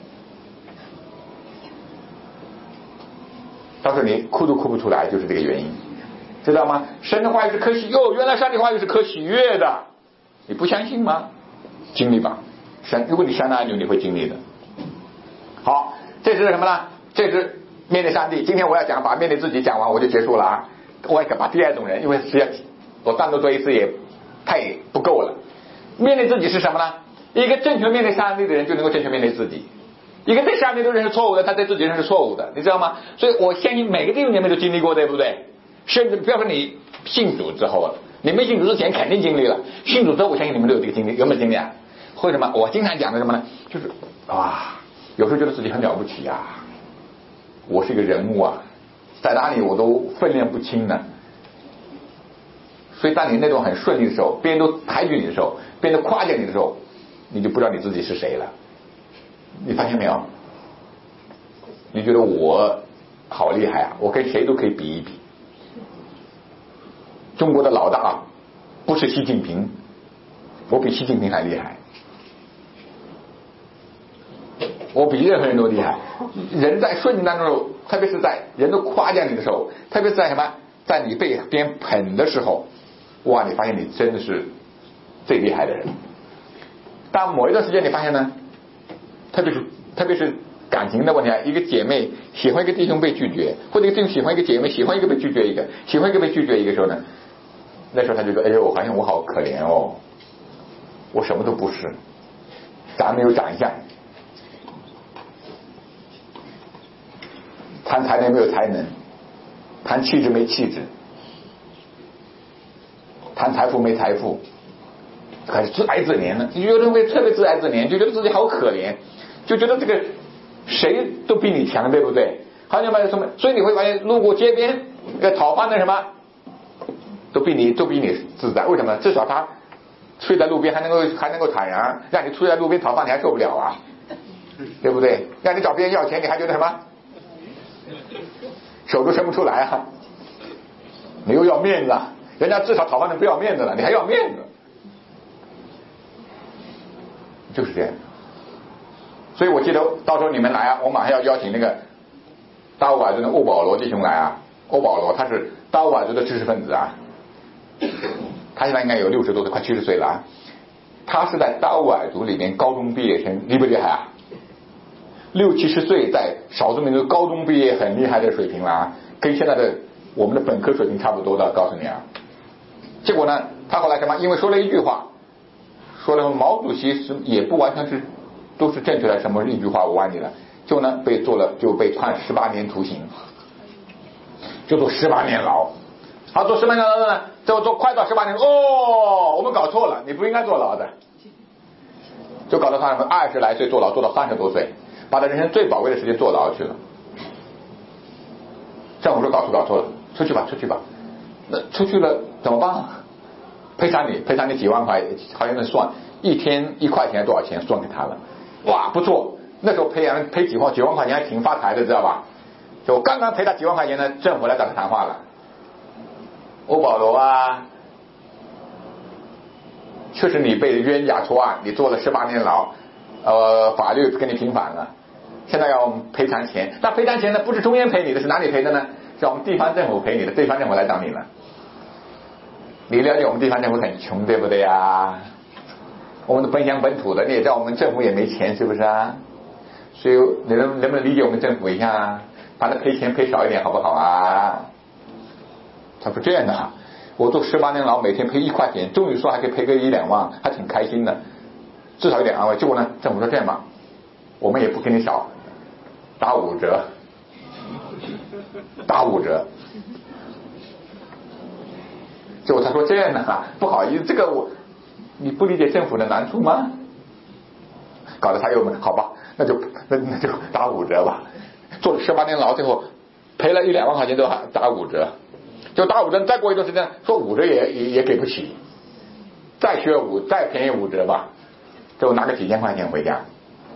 S3: 到时候你哭都哭不出来，就是这个原因，知道吗？神的话语是可喜哟，原来上帝话语是可喜悦的，你不相信吗？经历吧，神，如果你相信你会经历的。好，这是什么呢？这是面对上帝。今天我要讲把面对自己讲完我就结束了啊。我要把第二种人，因为实际上我单独做一次也太不够了。面对自己是什么呢？一个正确面对上帝的人就能够正确面对自己，一个对上帝都认识错误的，他对自己认识错误的，你知道吗？所以我相信每个弟兄姐妹都经历过，对不对？甚至不要说你信主之后了，你没信主之前肯定经历了，信主之后我相信你们都有这个经历，有没有经历啊？为什么？我经常讲的什么呢？就是啊，有时候觉得自己很了不起啊， 我是一个人物啊，在哪里我都分辨不清呢。所以当你那种很顺利的时候，别人都抬举你的时候，别人都夸奖你的时候，你就不知道你自己是谁了。你发现没有？你觉得我好厉害啊，我跟谁都可以比一比。中国的老大不是习近平，我比习近平还厉害，我比任何人都厉害。人在顺境当中，特别是在人都夸奖你的时候，特别是在什么，在你被别人捧的时候，哇，你发现你真的是最厉害的人。但某一段时间你发现呢，特别是特别是感情的问题啊，一个姐妹喜欢一个弟兄被拒绝，或者一个弟兄喜欢一个姐妹，喜欢一个被拒绝一个，喜欢一个被拒绝一个时候呢，那时候他就说，哎呦，好像我好可怜哦，我什么都不是，长没有长相，谈才能没有才能，谈气质没气质，谈财富没财富，还是自哀自怜呢。有人会特别自哀自怜，就觉得自己好可怜，就觉得这个谁都比你强，对不对？好像买什么，所以你会发现，路过街边要讨饭的什么，都比你都比你自在。为什么？至少他睡在路边还能够还能够坦然，让你睡在路边讨饭你还受不了啊，对不对？让你找别人要钱你还觉得什么，手都伸不出来啊，你又要面子啊，人家至少讨饭的不要面子了，你还要面子，就是这样。所以我记得到时候你们来啊，我马上要邀请那个达斡尔族的欧保罗弟兄来啊。欧保罗他是达斡尔族的知识分子啊，他现在应该有六十多岁，快七十岁了啊。他是在达斡尔族里面高中毕业生，厉不厉害啊？六七十岁在少数民族高中毕业很厉害的水平了啊，跟现在的我们的本科水平差不多的，告诉你啊。结果呢，他后来什么？因为说了一句话，说了毛主席是也不完全是都是正确的，什么一句话我忘记了，就呢被做了就被判十八年徒刑，就坐十八年牢。好，坐十八年牢呢，就坐快到十八年，哦，我们搞错了，你不应该坐牢的，就搞到他二十来岁坐牢，坐到三十多岁，把他人生最宝贵的时间坐牢去了。政府说搞错搞错了，出去吧出去吧，那出去了怎么办？赔偿你赔偿你几万块，好像能算一天一块钱多少钱算给他了。哇，不错，那时候赔人赔几万几万块钱还挺发财的，知道吧？就刚刚赔他几万块钱呢，政府来找他谈话了。欧保罗啊，确实你被冤假错案，你坐了十八年牢，呃，法律跟你平反了，现在要赔偿钱。那赔偿钱呢，不是中央赔你的，是哪里赔的呢？是我们地方政府赔你的，地方政府来找你了。你了解我们地方政府很穷，对不对啊？我们的本乡本土的，你也知道我们政府也没钱，是不是啊？所以你能能不能理解我们政府一下啊？把它赔钱赔少一点好不好啊？他说这样的啊，我坐十八年牢，每天赔一块钱，终于说还可以赔个一两万，还挺开心的，至少有点安慰。结果呢，政府说这样吧，我们也不给你少，打五折，打五折。结果他说这样的啊，不好意思，这个我你不理解政府的难处吗？搞得他又好吧，那就那那就打五折吧。坐了十八年牢，最后赔了一两万块钱都打五折，就打五折。再过一段时间说五折也也也给不起，再学五再便宜五折吧，就拿个几千块钱回家。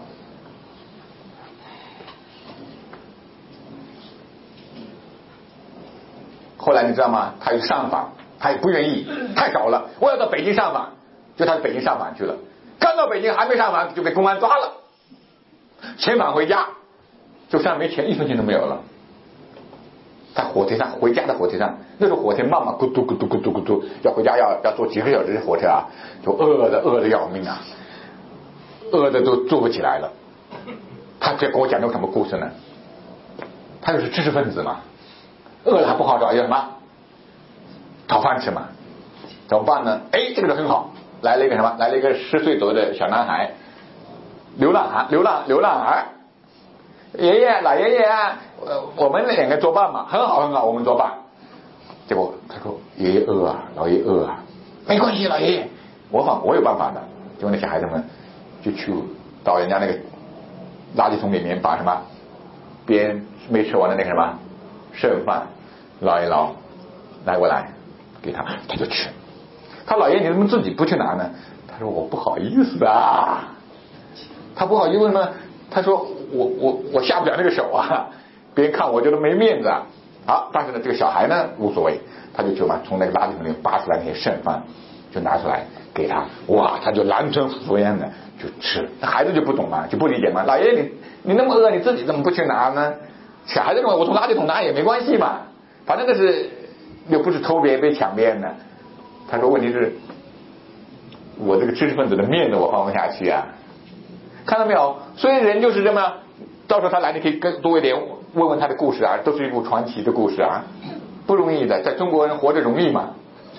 S3: 后来你知道吗？他又上访，他也不愿意，太少了，我要到北京上访，就他到北京上访去了。刚到北京还没上访就被公安抓了，遣返回家，就身上没钱，一分钱都没有了。在火车上，回家的火车上，那时候火车慢慢咕嘟咕嘟咕嘟咕嘟，要回家要要坐几个小时的火车啊，就饿的饿的要命啊，饿的都坐不起来了。他这跟我讲的什么故事呢？他就是知识分子嘛，饿了还不好找，要什么讨饭吃嘛，怎么办呢？哎，这个人很好，来了一个什么？来了一个十岁左右的小男孩，流浪汉，流浪流浪儿。爷爷，老爷爷，呃，我们两个作伴嘛，很好很好，我们作伴。结果他说爷爷饿啊，老爷饿啊，没关系，老爷爷，我反我有办法的。结果那小孩子们就去到人家那个垃圾桶里面把什么别人没吃完的那个什么剩饭捞一捞，拿过来给他，他就吃。他老爷你怎么自己不去拿呢？他说我不好意思啊。他不好意思为什么？他说我我我下不了那个手啊，别人看我觉得没面子啊。好，但是呢这个小孩呢无所谓，他就就把从那个垃圾桶里扒出来那些剩饭就拿出来给他，哇，他就狼吞虎咽的就吃。那孩子就不懂嘛，就不理解嘛，老爷你你那么饿你自己怎么不去拿呢？小孩子认为我从垃圾桶拿也没关系嘛，反正那是又不是偷别人被抢别人的。他说问题是我这个知识分子的面子我放不下去啊，看到没有？所以人就是这么，到时候他来你可以跟多一点问问他的故事啊，都是一部传奇的故事啊，不容易的，在中国人活着容易嘛？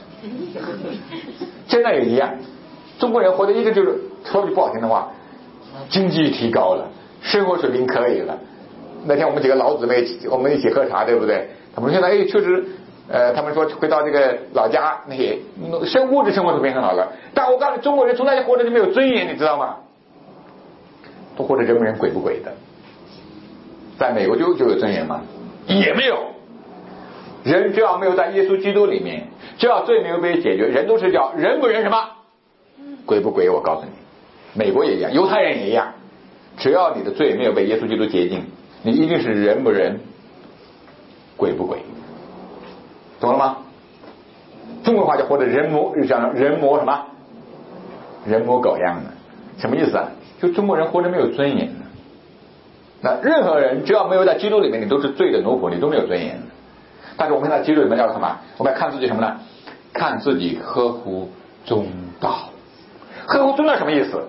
S3: 现在也一样，中国人活着一个就是说句不好听的话，经济提高了，生活水平可以了。那天我们几个老姊妹我们一起喝茶对不对？他们说现在哎确实呃，他们说回到这个老家那些生物质生活水平很好了，但我告诉你中国人从来活着就没有尊严，你知道吗？都活着人不人鬼不鬼的。在美国就就有尊严吗？也没有。人只要没有在耶稣基督里面，只要罪没有被解决，人都是叫人不人什么鬼不鬼。我告诉你，美国也一样，犹太人也一样，只要你的罪没有被耶稣基督洁净，你一定是人不人鬼不鬼，懂了吗？中国话叫或者人模叫人模什么人模狗样的，什么意思啊？就中国人活着没有尊严的。那任何人只要没有在基督里面，你都是罪的奴仆，你都没有尊严的。但是我们在基督里面要干嘛？我们要看自己什么呢？看自己合乎中道。合乎中道什么意思？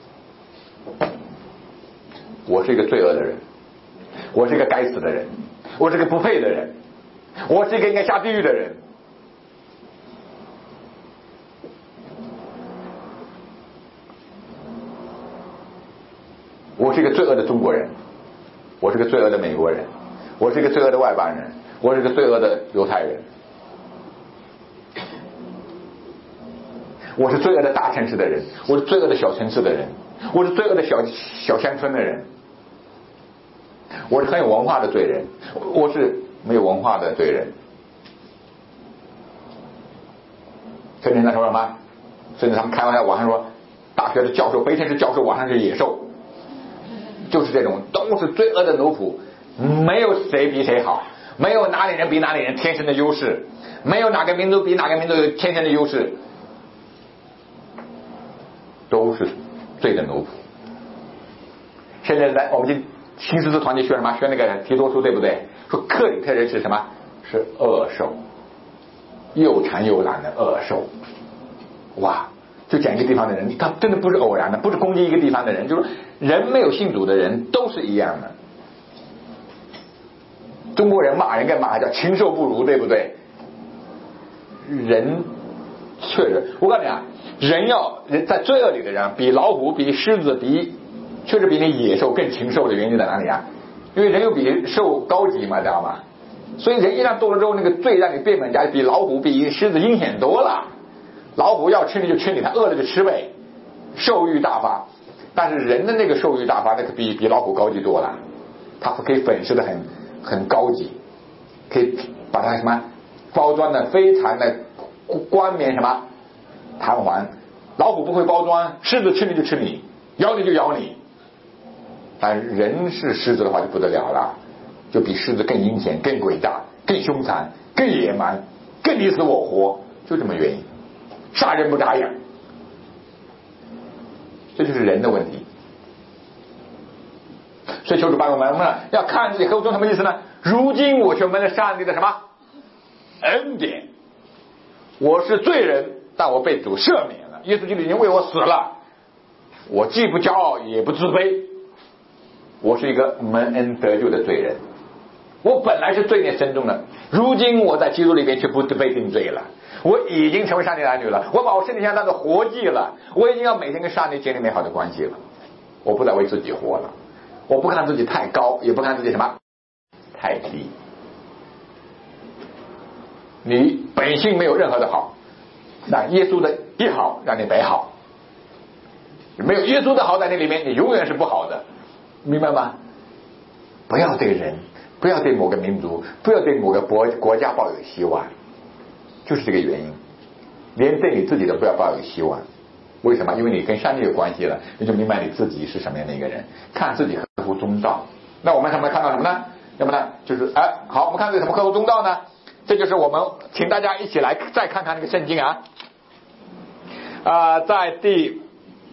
S3: 我是一个罪恶的人，我是一个该死的人，我是个不配的人，我是一个应该下地狱的人。我是一个罪恶的中国人，我是个罪恶的美国人，我是一个罪恶的外邦人，我是一个罪恶的犹太人，我是罪恶的大城市的人，我是罪恶的小城市的人，我是罪恶的小小乡村的人，我是很有文化的罪人，我是没有文化的罪人。甚至他说什么？甚至他们开玩笑网上说，大学的教授，北城市教授，网上是野兽。就是这种，都是罪恶的奴仆，没有谁比谁好，没有哪里人比哪里人天生的优势，没有哪个民族比哪个民族有天生的优势，都是罪的奴仆。现在在我们这新十字团体学什么？学那个提多书对不对？说克里特人是什么？是恶兽，又馋又懒的恶兽。哇！就讲一个地方的人，他真的不是偶然的，不是攻击一个地方的人，就是人没有信主的人都是一样的。中国人骂人干嘛叫禽兽不如，对不对？人确实，我告诉你啊，人要人在罪恶里的人，比老虎、比狮子、比确实比那野兽更禽兽的原因在哪里啊？因为人又比兽高级嘛，知道吗？所以人一旦堕了之后，那个罪让你变本加厉，比老虎、比狮子阴险多了。老虎要吃你就吃你，它饿了就吃呗，兽欲大发。但是人的那个兽欲大发，那个比比老虎高级多了，它可以粉饰的很很高级，可以把它什么包装的非常的冠冕什么弹簧。老虎不会包装，狮子吃你就吃你，咬你就咬你。但人是狮子的话就不得了了，就比狮子更阴险、更诡诈、更凶残、更野蛮、更你死我活，就这么原因。杀人不眨眼，这就是人的问题。所以求主帮我们，我们要看自己合乎中什么意思呢？如今我却蒙了上帝的什么恩典，我是罪人，但我被主赦免了。耶稣基督已经为我死了，我既不骄傲也不自卑，我是一个蒙恩得救的罪人。我本来是罪孽深重的，如今我在基督里面却不被定罪了。我已经成为上帝的儿女了，我把我身体上当作活祭了，我已经要每天跟上帝建立美好的关系了。我不再为自己活了，我不看自己太高，也不看自己什么太低。你本性没有任何的好，那耶稣的一好让你得好，没有耶稣的好在你里面，你永远是不好的，明白吗？ 不要对人，不要对某个民族，不要对某个国国家抱有希望，就是这个原因。连对你自己都不要抱有希望。为什么？因为你跟上帝有关系了，你就明白你自己是什么样的一个人，看自己合乎中道。那我们上面看到什么呢？那么呢，就是哎，好，我们看这个什么合乎中道呢？这就是我们请大家一起来再看看那个圣经啊，啊、呃，在第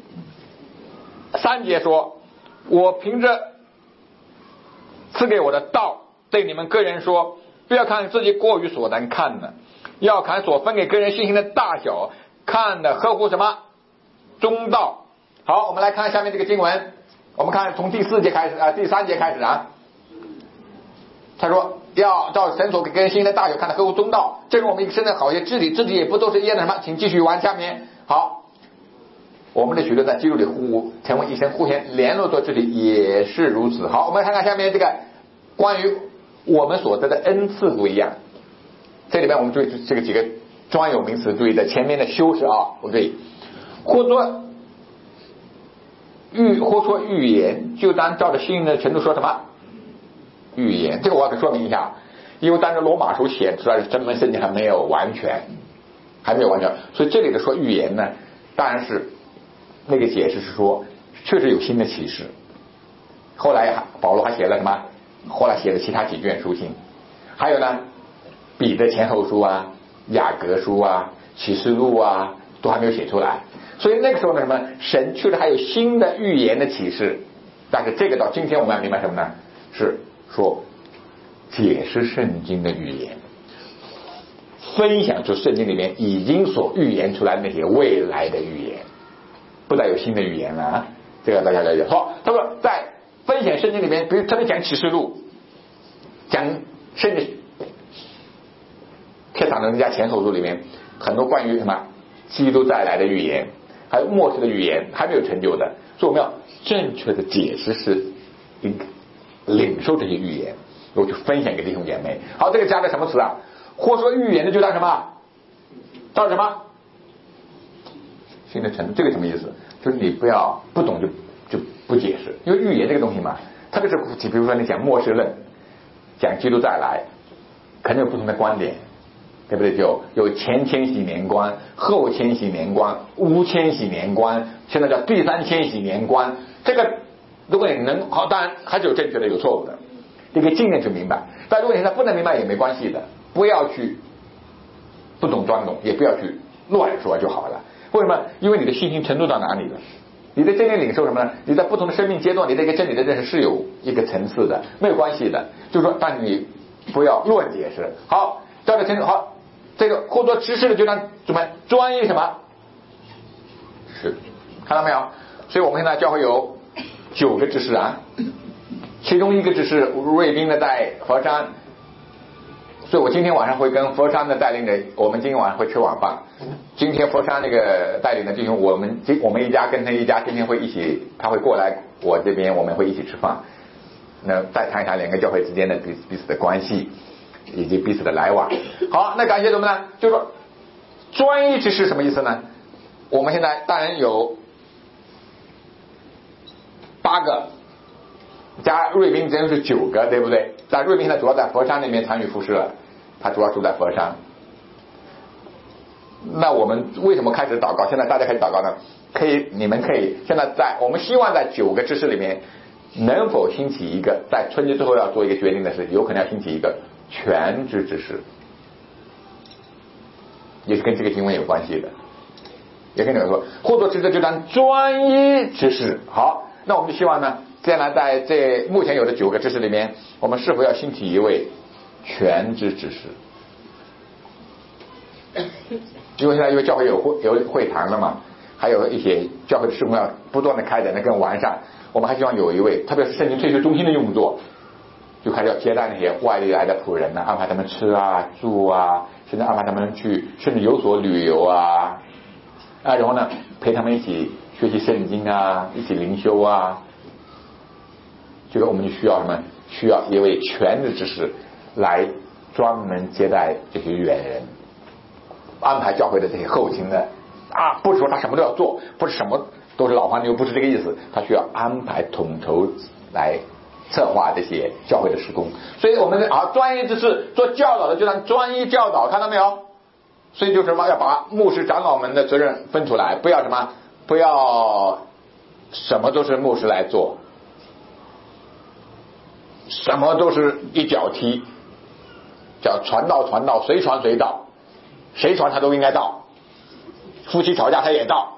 S3: 三节说，我凭着赐给我的道，对你们个人说，不要看自己过于所能看的，要看所分给个人信心的大小，看的合乎什么中道。好，我们来看下面这个经文，我们看从第四节开始啊，第三节开始啊。他说要照神所给个人信心的大小看的合乎中道，这是我们一个身的好些肢体，肢体也不都是一样的什么？请继续往下面。好，我们的许多在基督里互成为一身互相联络做肢体也是如此。好，我们看看下面这个关于我们所得的恩赐不一样。这里面我们注意这个几个专有名词，注意在前面的修饰啊，不对，或说预或说预言，就当照着信的程度说什么预言。这个我要说明一下，因为当时罗马书写出来的这门圣经还没有完全，还没有完全，所以这里的说预言呢，当然是那个解释是说确实有新的启示。后来保罗还写了什么？后来写了其他几卷书信，还有呢彼得前后书啊、雅各书啊、启示录啊都还没有写出来。所以那个时候呢，什么神确实还有新的预言的启示，但是这个到今天我们要明白什么呢？是说解释圣经的预言，分享出圣经里面已经所预言出来的那些未来的预言，不再有新的预言了啊！这个大家了解。好，他说在分享圣经里面，比如特别讲启示录，讲甚至帖撒罗尼迦前后书里面很多关于什么基督再来的预言，还有末世的预言还没有成就的，所以我们要正确的解释是领受这些预言，我去分享给弟兄姐妹。好，这个加了什么词啊？或说预言的就当什么？当什么？新的程度。这个什么意思？就是你不要不懂就就不解释，因为预言这个东西嘛，特别是比如说你讲末世论，讲基督再来，肯定有不同的观点，对不对？就有前千禧年观、后千禧年观、无千禧年观，现在叫第三千禧年观。这个如果你能好，当然还是有正确的有错误的，你可以尽量去明白。但如果你现在不能明白也没关系的，不要去不懂装懂，也不要去乱说就好了。为什么？因为你的信心程度到哪里了？你的真理领受什么呢？你在不同的生命阶段，你的一个真理的认识是有一个层次的，没有关系的。就是说，但你不要乱解释。好，照着程度好，这个或者知识的就当怎么专业什么？是，看到没有？所以我们现在教会有九个知识啊，其中一个知识瑞斌的在佛山，所以我今天晚上会跟佛山的带领的，我们今天晚上会吃晚饭。今天佛山那个带领的弟兄，我们我们一家跟他一家今天会一起，他会过来我这边，我们会一起吃饭。那再谈一谈两个教会之间的彼彼此的关系，以及彼此的来往。好，那感谢什么呢？就是说专一知识什么意思呢？我们现在当然有八个，加瑞斌真是九个，对不对？但瑞斌呢主要在佛山那边参与服侍了，他主要住在佛山。那我们为什么开始祷告？现在大家开始祷告呢？可以，你们可以现在在我们希望在九个知识里面，能否兴起一个在春节之后要做一个决定的是，有可能要兴起一个全知知识，也是跟这个经文有关系的，也跟你们说，或者知识就当专一知识。好，那我们就希望呢，将来在这目前有的九个知识里面，我们是否要兴起一位全知知识？因为现在因为教会有会有会堂了嘛，还有一些教会的事工要不断的开展的更完善，我们还希望有一位，特别是圣经退学中心的用作，就开始要接待那些外地来的仆人呢、啊，安排他们吃啊住啊，甚至安排他们去甚至有所旅游啊啊，然后呢陪他们一起学习圣经啊，一起灵修啊，这个我们就需要什么？需要一位全知识来专门接待这些远人，安排教会的这些后勤的啊，不是说他什么都要做，不是什么都是老黄牛，不是这个意思，他需要安排统筹来策划这些教会的事工。所以我们啊，专业知识做教导的就当专一教导，看到没有？所以就是什么，要把牧师长老们的责任分出来，不要什么，不要什么都是牧师来做，什么都是一脚踢，叫传道传道，谁传谁到，谁传他都应该到，夫妻吵架他也到，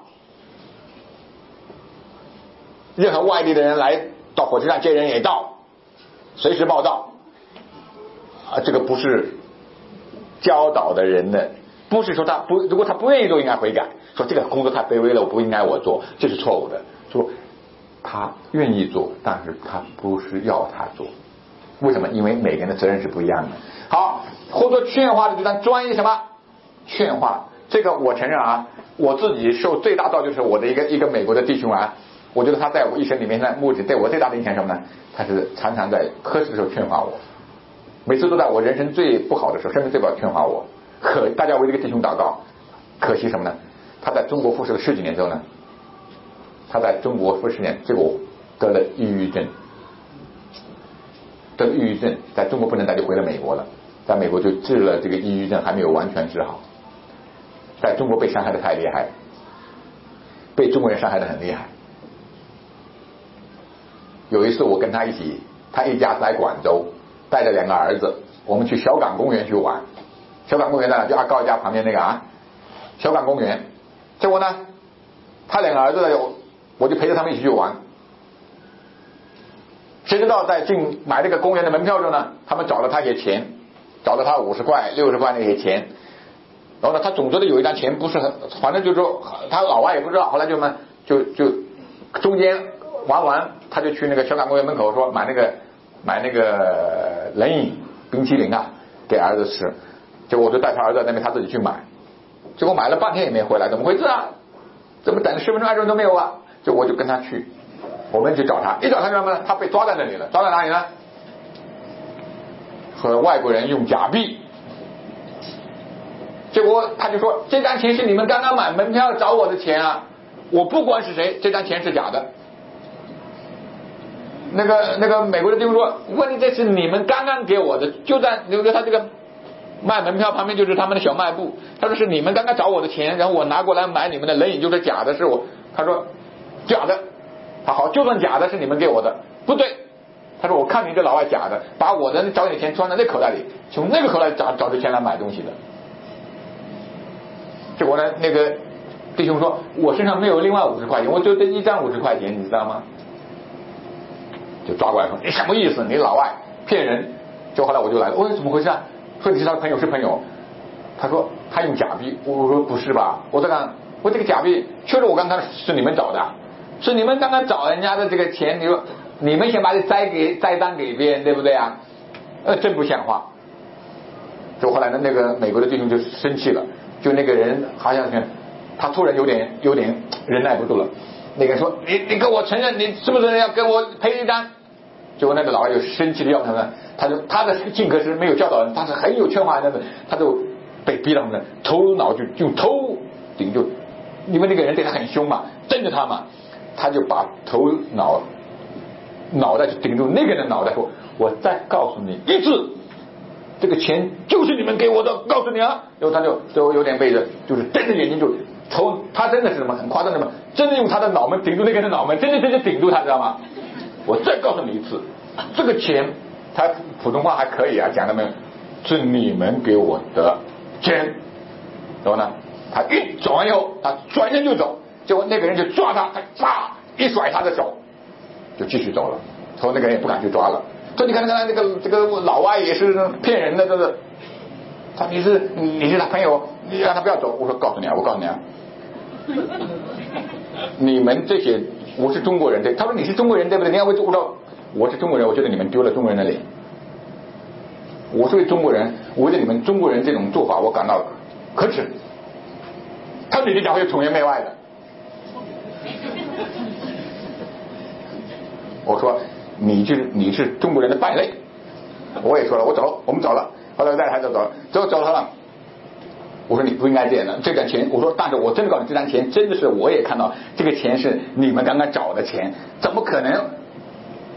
S3: 任何外地的人来到火车站接人也到，随时报到啊，这个不是教导的人的，不是说他不，如果他不愿意做应该悔改，说这个工作太卑微了，我不应该我做，这是错误的。说他愿意做，但是他不是要他做，为什么？因为每个人的责任是不一样的。好，或者劝化的就当专一什么劝化，这个我承认啊，我自己受最大造就是我的一个一个美国的弟兄啊，我觉得他在我一生里面的目的对我最大的影响是什么呢？他是常常在科室的时候劝化我，每次都在我人生最不好的时候，生命最不好劝化我。可大家为这个弟兄祷告，可惜什么呢？他在中国服侍了十几年之后呢，他在中国服侍十年，结果得了抑郁症，得了抑郁症，在中国不能待，就回了美国了，在美国就治了这个抑郁症，还没有完全治好，在中国被伤害的太厉害，被中国人伤害的很厉害。有一次我跟他一起，他一家在广州，带着两个儿子，我们去小港公园去玩。小港公园在哪？就阿高家旁边那个啊，小港公园。结果呢，他两个儿子呢，我就陪着他们一起去玩。谁知道在进买那个公园的门票的时候呢，他们找了他一些钱，找了他五十块、六十块那些钱。然后呢，他总觉得有一张钱不是很，反正就是说他老外也不知道。后来就嘛，就就中间玩完，他就去那个小港公园门口说买那个买那个冷饮冰淇淋啊，给儿子吃。结果我就带他儿子在那边，他自己去买，结果买了半天也没回来，怎么回事啊？怎么等了十分钟二十分钟都没有啊？就我就跟他去，我们去找他，一找他什么呢？他被抓在那里了，抓在哪里呢？和外国人用假币。结果他就说这张钱是你们刚刚买门票找我的钱啊，我不管是谁，这张钱是假的。那个那个美国的弟兄说，问题这是你们刚刚给我的，就在留着他这个卖门票旁边就是他们的小卖部，他说是你们刚刚找我的钱，然后我拿过来买你们的冷饮就是假的，是我，他说假的，他好，就算假的是你们给我的，不对，他说我看你这老外假的，把我的找你的钱装在那口袋里，从那个口袋找找着钱来买东西的。结果呢，那个弟兄说我身上没有另外五十块钱，我就这一张五十块钱，你知道吗？就抓过来说你什么意思？你老外骗人。就后来我就来了，我说怎么回事啊？说你是他的朋友，是朋友。他说他用假币，我说不是吧？我在看，我这个假币确实我刚刚是你们找的，是你们刚刚找人家的这个钱，你说你们先把这摘给摘单给别人，对不对啊？呃，真不像话。就后来呢，那个美国的弟兄就生气了，就那个人好像是他突然有点有点忍耐不住了，那个人说你你跟我承认你是不是要跟我赔一单？结果那个老外就生气的要他们，他就他的性格是没有教导人，他是很有劝化人的，他就被逼到呢，头脑就用头顶就，因为那个人对他很凶嘛，瞪着他嘛，他就把头脑脑袋就顶住那个人的脑袋说，我再告诉你一次，这个钱就是你们给我的，告诉你啊。然后他就就有点被着，就是瞪着眼睛就头，他真的是什么很夸张的嘛，真的用他的脑门顶住那个人的脑门，真的真的顶住他，知道吗？我再告诉你一次，这个钱他普通话还可以啊，讲的没有，是你们给我的钱。然后呢，他一走完以后，他转身就走，结果那个人就抓他，他啪一甩他的手，就继续走了。然后那个人也不敢去抓了。说你看那个那个这个老外也是骗人的，这是他你是你是他朋友，你让他不要走。我说告诉你啊，我告诉你啊，你们这些。我是中国人，对，他说你是中国人对不对？你要为中国，我是中国人，我觉得你们丢了中国人的脸。我是为中国人，我为了你们中国人这种做法，我感到可耻。他们你讲会崇洋媚外的。我说你就是你是中国人的败类。我也说了，我走了，我们走了。后来带着孩子走了，走走了。我说你不应该这样的，这点钱，我说但是我真的告诉你，这张钱真的是我也看到，这个钱是你们刚刚找的钱，怎么可能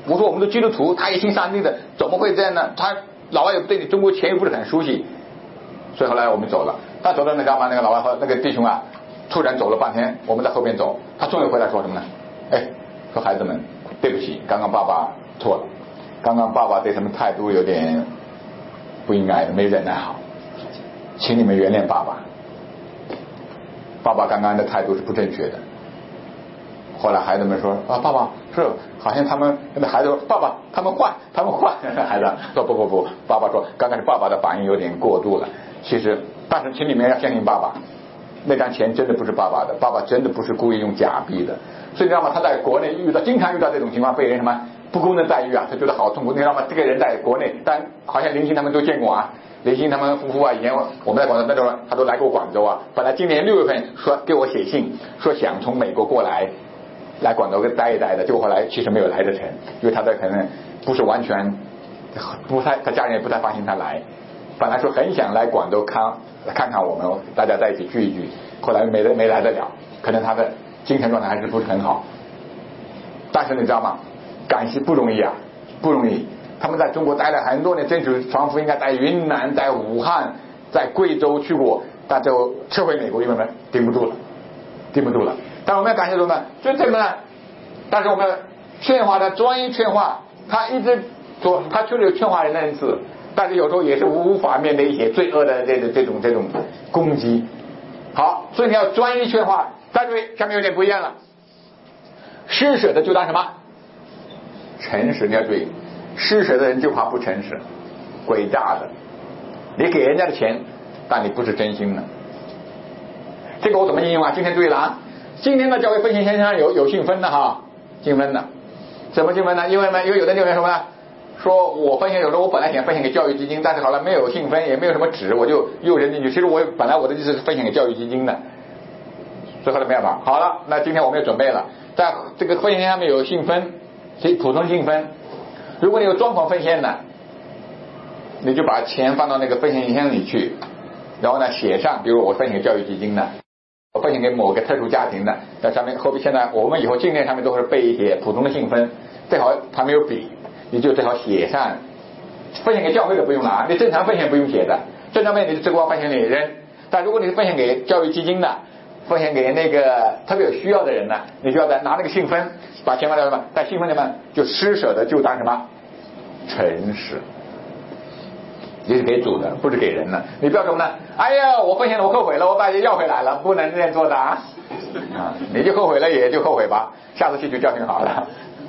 S3: 我说我们的基督徒，他也信上帝的，怎么会这样呢？他老外对你中国钱又不是很熟悉，所以后来我们走了。他走到那干嘛？那个老外和那个弟兄啊，突然走了半天，我们在后边走，他终于回来说什么呢？哎，说孩子们，对不起，刚刚爸爸错了，刚刚爸爸对他们态度有点不应该的，没忍耐好，请你们原谅爸爸。爸爸刚刚的态度是不正确的。后来孩子们说啊，爸爸是好像他们那孩子说爸爸他们坏他们坏，孩子说不不不，爸爸说刚开始爸爸的反应有点过度了，其实但是请你们要相信爸爸，那张钱真的不是爸爸的，爸爸真的不是故意用假币的。所以你知道吗？他在国内遇到经常遇到这种情况，被人什么不公的待遇啊，他觉得好痛苦。你知道吗？这个人在国内，但好像林星他们都见过啊，林星他们夫妇啊，以前我们在广州那时候他都来过广州啊。本来今年六月份说给我写信说想从美国过来来广州待一待的，结果后来其实没有来得成，因为他的可能不是完全不太，他家人也不太放心他来。本来说很想来广州看看看我们，大家在一起聚一聚，后来没没来得了，可能他的精神状态还是不是很好。但是你知道吗？感谢不容易啊，不容易。他们在中国待了很多年，争取传福音，应该在云南、在武汉、在贵州去过，但就撤回美国，因为呢顶不住了，顶不住了。但我们要感谢什么呢？就这么呢？但是我们劝化的专一劝化，他一直做，他确实有劝化人的恩赐，但是有时候也是无法面对一些罪恶的这这这种这种攻击。好，所以你要专一劝化。但是下面有点不一样了，施舍的就当什么？诚实。你要注意，施舍的人就怕不诚实，诡诈的。你给人家的钱，但你不是真心的。这个我怎么应用啊？今天注意了啊！今天的教会分享现象有有性分的哈，性分的。怎么性分呢？因为呢，因为有的留言什么呢？说我分享有时候我本来想分享给教育基金，但是好了没有性分，也没有什么纸，我就又扔进去。其实我本来我的意思是分享给教育基金的。所以后来没办法，好了，那今天我们也准备了，在这个分享上面有信分，普通信分。如果你有专款分享的，你就把钱放到那个分享箱里去，然后呢写上，比如我分享给教育基金的，我分享给某个特殊家庭的，在上面后面现在我们以后纪念上面都是备一些普通的信分，最好它没有笔，你就最好写上。分享给教会的不用了啊，你正常分享不用写的，正常分享你就直接分享给人。但如果你是分享给教育基金的，分享给那个特别有需要的人呢，你就要在拿那个信封，把钱放在什么？在信封里面就施舍的就当什么？诚实。你是给主的，不是给人的。你不要说呢，哎呀，我分享了，我后悔了，我把钱要回来了，不能这样做的啊！啊，你就后悔了，也就后悔吧，下次去就教训好了。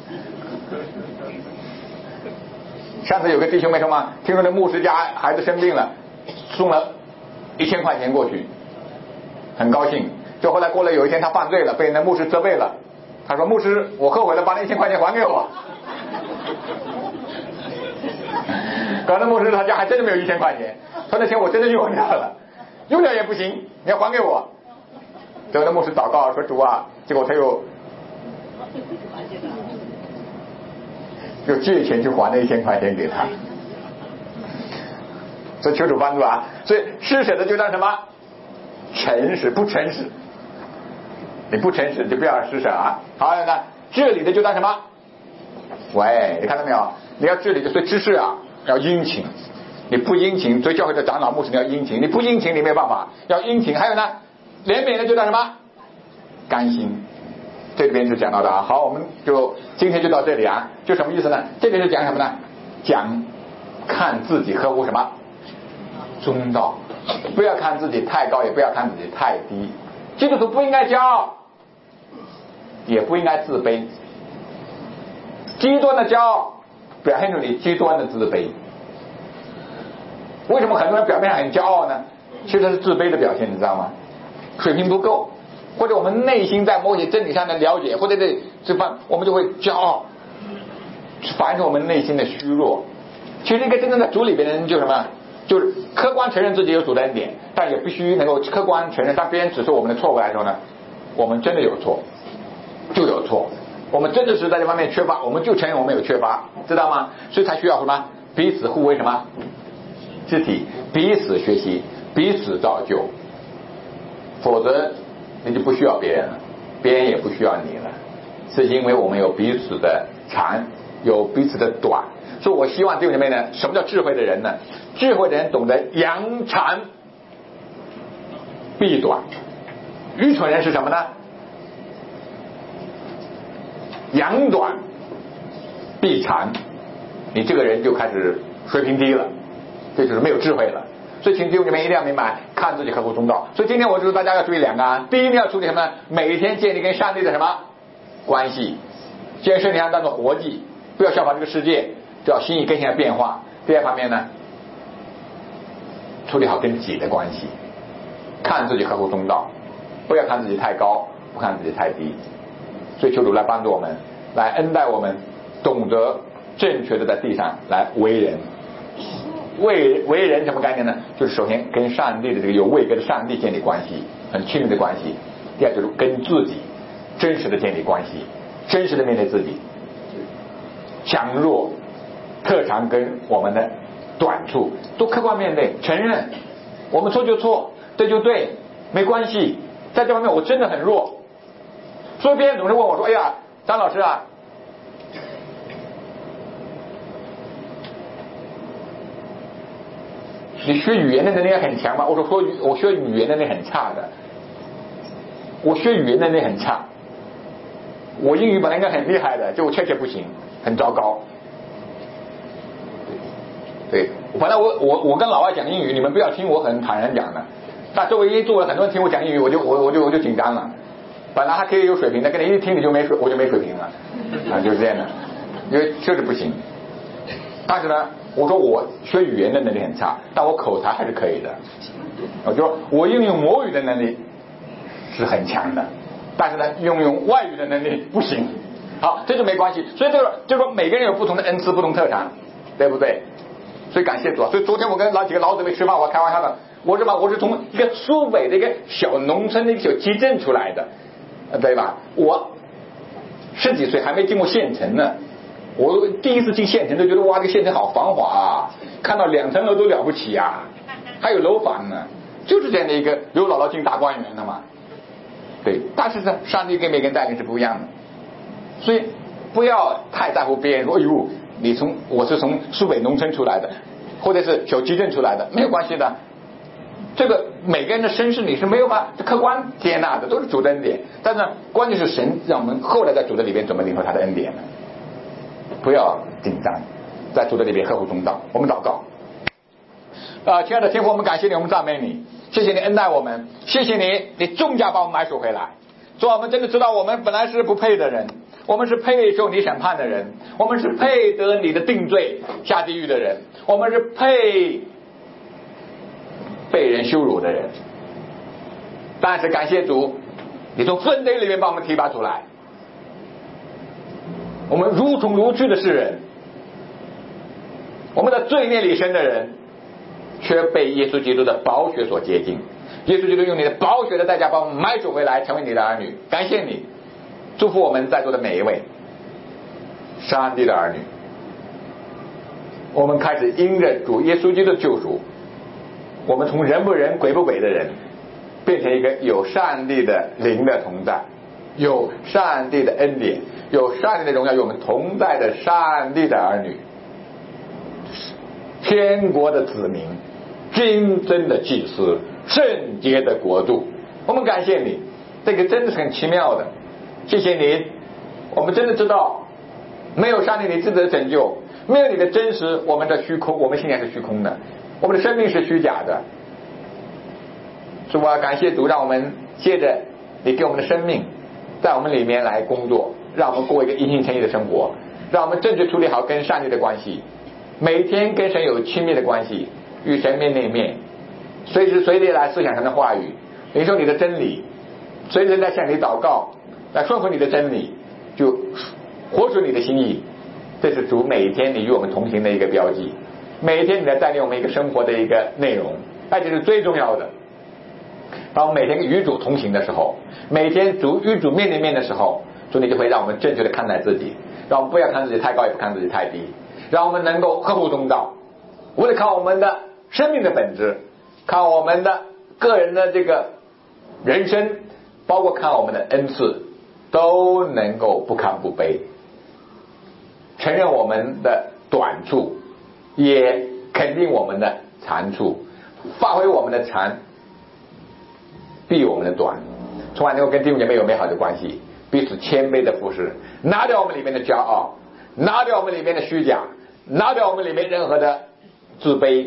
S3: 上次有个弟兄妹说嘛，听说那牧师家孩子生病了，送了一千块钱过去，很高兴。就后来过了有一天他犯罪了，被那牧师责备了，他说牧师我后悔了，把那一千块钱还给我。搞得牧师他家还真的没有一千块钱，他那钱我真的用掉了，用掉也不行，你要还给我。结果那牧师祷告说主啊，结果他又又借钱去还那一千块钱给他，所以求主帮助啊！所以施舍的就当什么？诚实，不诚实。你不诚实就不要施舍啊！好，那治理的就当什么？喂，你看到没有？你要治理的，所以知识啊要殷勤。你不殷勤，所以教会的长老牧师你要殷勤，你不殷勤你没有办法，要殷勤。还有呢，怜悯的就当什么？甘心。这里边是讲到的啊。好，我们就今天就到这里啊。就什么意思呢？这边是讲什么呢？讲看自己合乎什么？中道。不要看自己太高，也不要看自己太低。基督徒不应该骄傲，也不应该自卑。极端的骄傲表现出你极端的自卑。为什么很多人表面上很骄傲呢？其实是自卑的表现，你知道吗？水平不够，或者我们内心在某些真理上的了解，或者这这方我们就会骄傲，反映出我们内心的虚弱。其实一个真正的主里边的人就什么？就是客观承认自己有主的恩典，但也必须能够客观承认，当别人指出我们的错误来说呢，我们真的有错，就有错，我们真的是在这方面缺乏，我们就承认我们有缺乏，知道吗？所以才需要什么？彼此互为什么？肢体，彼此学习，彼此造就，否则你就不需要别人了，别人也不需要你了，是因为我们有彼此的长有彼此的短。所以我希望弟兄姐妹呢，什么叫智慧的人呢？智慧的人懂得扬长避短。愚蠢人是什么呢？扬短避长。你这个人就开始水平低了，这就是没有智慧了。所以请弟兄姐妹一定要明白，看自己合乎中道。所以今天我就说大家要注意两个啊，第一，你要注意什么呢？每天建立跟上帝的什么关系，将身体上当作活祭，不要效仿这个世界，就要心意更新的变化。第二方面呢，处理好跟己的关系，看自己合乎中道，不要看自己太高，不看自己太低。所以求主来帮助我们，来恩待我们，懂得正确的在地上来为人。为为人什么概念呢？就是首先跟上帝的这个有位格的上帝建立关系，很亲密的关系。第二就是跟自己真实的建立关系，真实的面对自己强弱、特长跟我们的短处都客观面对，承认我们错就错，对就对，没关系。在这方面我真的很弱，所以别人总是问我说：“哎呀，张老师啊，你学语言的能力很强吗？”我说：“说我学语言能力很差的，我学语言能力很差。我英语本来应该很厉害的，结果确确不行，很糟糕。”对，本来我我我跟老外讲英语，你们不要听我很坦然讲的，但周围一坐了很多人听我讲英语，我就我我就我就紧张了。本来还可以有水平的，跟你一听你就没水，我就没水平了啊，就是这样的，因为确实不行。但是呢，我说我学语言的能力很差，但我口才还是可以的。我就说我应用母语的能力是很强的，但是呢，应用外语的能力不行。好，这就没关系。所以这个就是说每个人有不同的恩赐，不同特长，对不对？所以感谢主。所以昨天我跟老几个老姊妹吃饭，我开玩笑的，我是吧？我是从一个苏北的一个小农村的一个小集镇出来的，对吧？我十几岁还没进过县城呢。我第一次进县城就觉得哇，这个县城好繁华啊，看到两层楼都了不起啊，还有楼房呢，就是这样的一个有姥姥进大观园的嘛。对，但是呢，上帝跟每个人带领是不一样的，所以不要太在乎别人说，哎呦，你从我是从苏北农村出来的，或者是小集镇出来的，没有关系的。这个每个人的身世你是没有办法客观接纳的，都是主的恩典。但是呢，关键是神让我们后来在主的里边怎么领受他的恩典呢？不要紧张，在主的里边合乎中道。我们祷告。啊、呃，亲爱的天父，我们感谢你，我们赞美你，谢谢你恩待我们，谢谢你，你重价把我们买赎回来。主，我们真的知道我们本来是不配的人，我们是配受你审判的人，我们是配得你的定罪下地狱的人，我们是配被人羞辱的人。但是感谢主，你从粪堆里面把我们提拔出来，我们如虫如蛆的世人，我们的罪孽里生的人，却被耶稣基督的宝血所洁净。耶稣基督用你的宝血的代价把我们买赎回来，成为你的儿女。感谢你，祝福我们在座的每一位上帝的儿女。我们开始因着主耶稣基督的救赎，我们从人不人鬼不鬼的人，变成一个有上帝的灵的同在，有上帝的恩典，有上帝的荣耀与我们同在的上帝的儿女，天国的子民，君尊的祭司，圣洁的国度。我们感谢你，这个真的是很奇妙的。谢谢你，我们真的知道没有上帝你自己的拯救，没有你的真实，我们的虚空，我们信仰是虚空的，我们的生命是虚假的。主啊，感谢主，让我们借着你给我们的生命在我们里面来工作，让我们过一个因信称义的生活，让我们正确处理好跟上帝的关系，每天跟神有亲密的关系，与神面对面，随时随地来思想神的话语，领受你的真理，随时在向你祷告，来顺服你的真理，就活出你的心意。这是主每天你与我们同行的一个标记，每一天你在带领我们一个生活的一个内容，那就是最重要的。当我们每天与主同行的时候，每天主与主面对面的时候，主你就会让我们正确的看待自己，让我们不要看自己太高，也不看自己太低，让我们能够合乎中道，无论看我们的生命的本质，看我们的个人的这个人生，包括看我们的恩赐，都能够不亢不卑。 承认我们的短处，也肯定我们的长处，发挥我们的长，避我们的短，从而能够跟弟兄姐妹有美好的关系，彼此谦卑的服侍，拿掉我们里面的骄傲，拿掉我们里面的虚假，拿掉我们里面任何的自卑，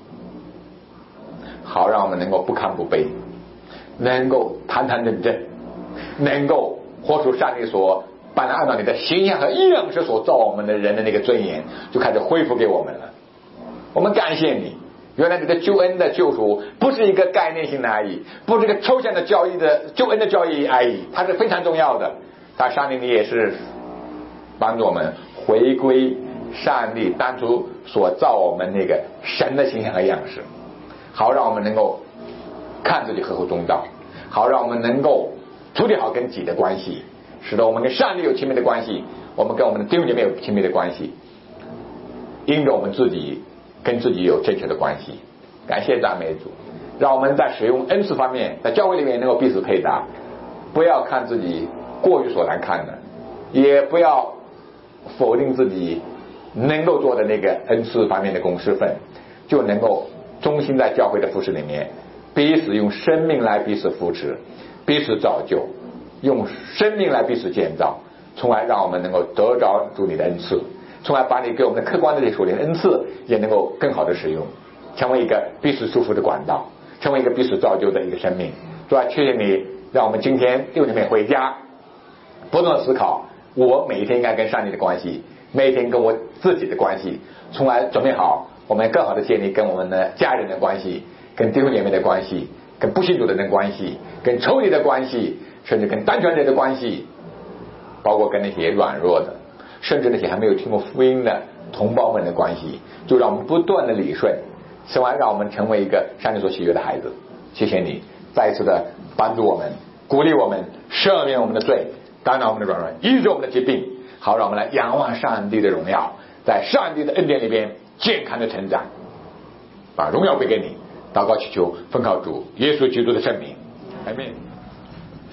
S3: 好让我们能够不亢不卑，能够坦坦正正，能够活出上帝所本来按照你的形象和样式所造我们的人的那个尊严，就开始恢复给我们了。我们感谢你，原来你的救恩的救赎不是一个概念性的而已，不是一个抽象的教义的救恩的教义而已，它是非常重要的。但上帝你也是帮助我们回归上帝当初所造我们那个神的形象和样式，好让我们能够看自己合乎中道，好让我们能够处理好跟己的关系，使得我们跟上帝有亲密的关系，我们跟我们的弟兄姐妹有亲密的关系，因着我们自己跟自己有正确的关系。感谢赞美主，让我们在使用恩赐方面，在教会里面能够彼此配搭，不要看自己过于所难看的，也不要否定自己能够做的那个恩赐方面的公私分，就能够忠心在教会的服事里面，彼此用生命来彼此扶持，彼此造就，用生命来彼此建造，从而让我们能够得着主你的恩赐，从而把你给我们的客观的这属灵的恩赐也能够更好的使用，成为一个彼此祝福的管道，成为一个彼此造就的一个生命。主要谢谢你让我们今天六点半回家不断思考我每一天应该跟上帝的关系，每一天跟我自己的关系，从而准备好我们更好的建立跟我们的家人的关系，跟弟兄姐妹的关系，跟不信主的人的关系，跟仇敌的关系，甚至跟单纯人的关系，包括跟那些软弱的，甚至那些还没有听过福音的同胞们的关系，就让我们不断的理顺，从而让我们成为一个上帝所喜悦的孩子。谢谢你再一次的帮助我们，鼓励我们，赦免我们的罪，担当我们的软弱，医治我们的疾病，好让我们来仰望上帝的荣耀，在上帝的恩典里边健康的成长，把荣耀归给你。祷告祈求奉靠主耶稣基督的圣名，阿们。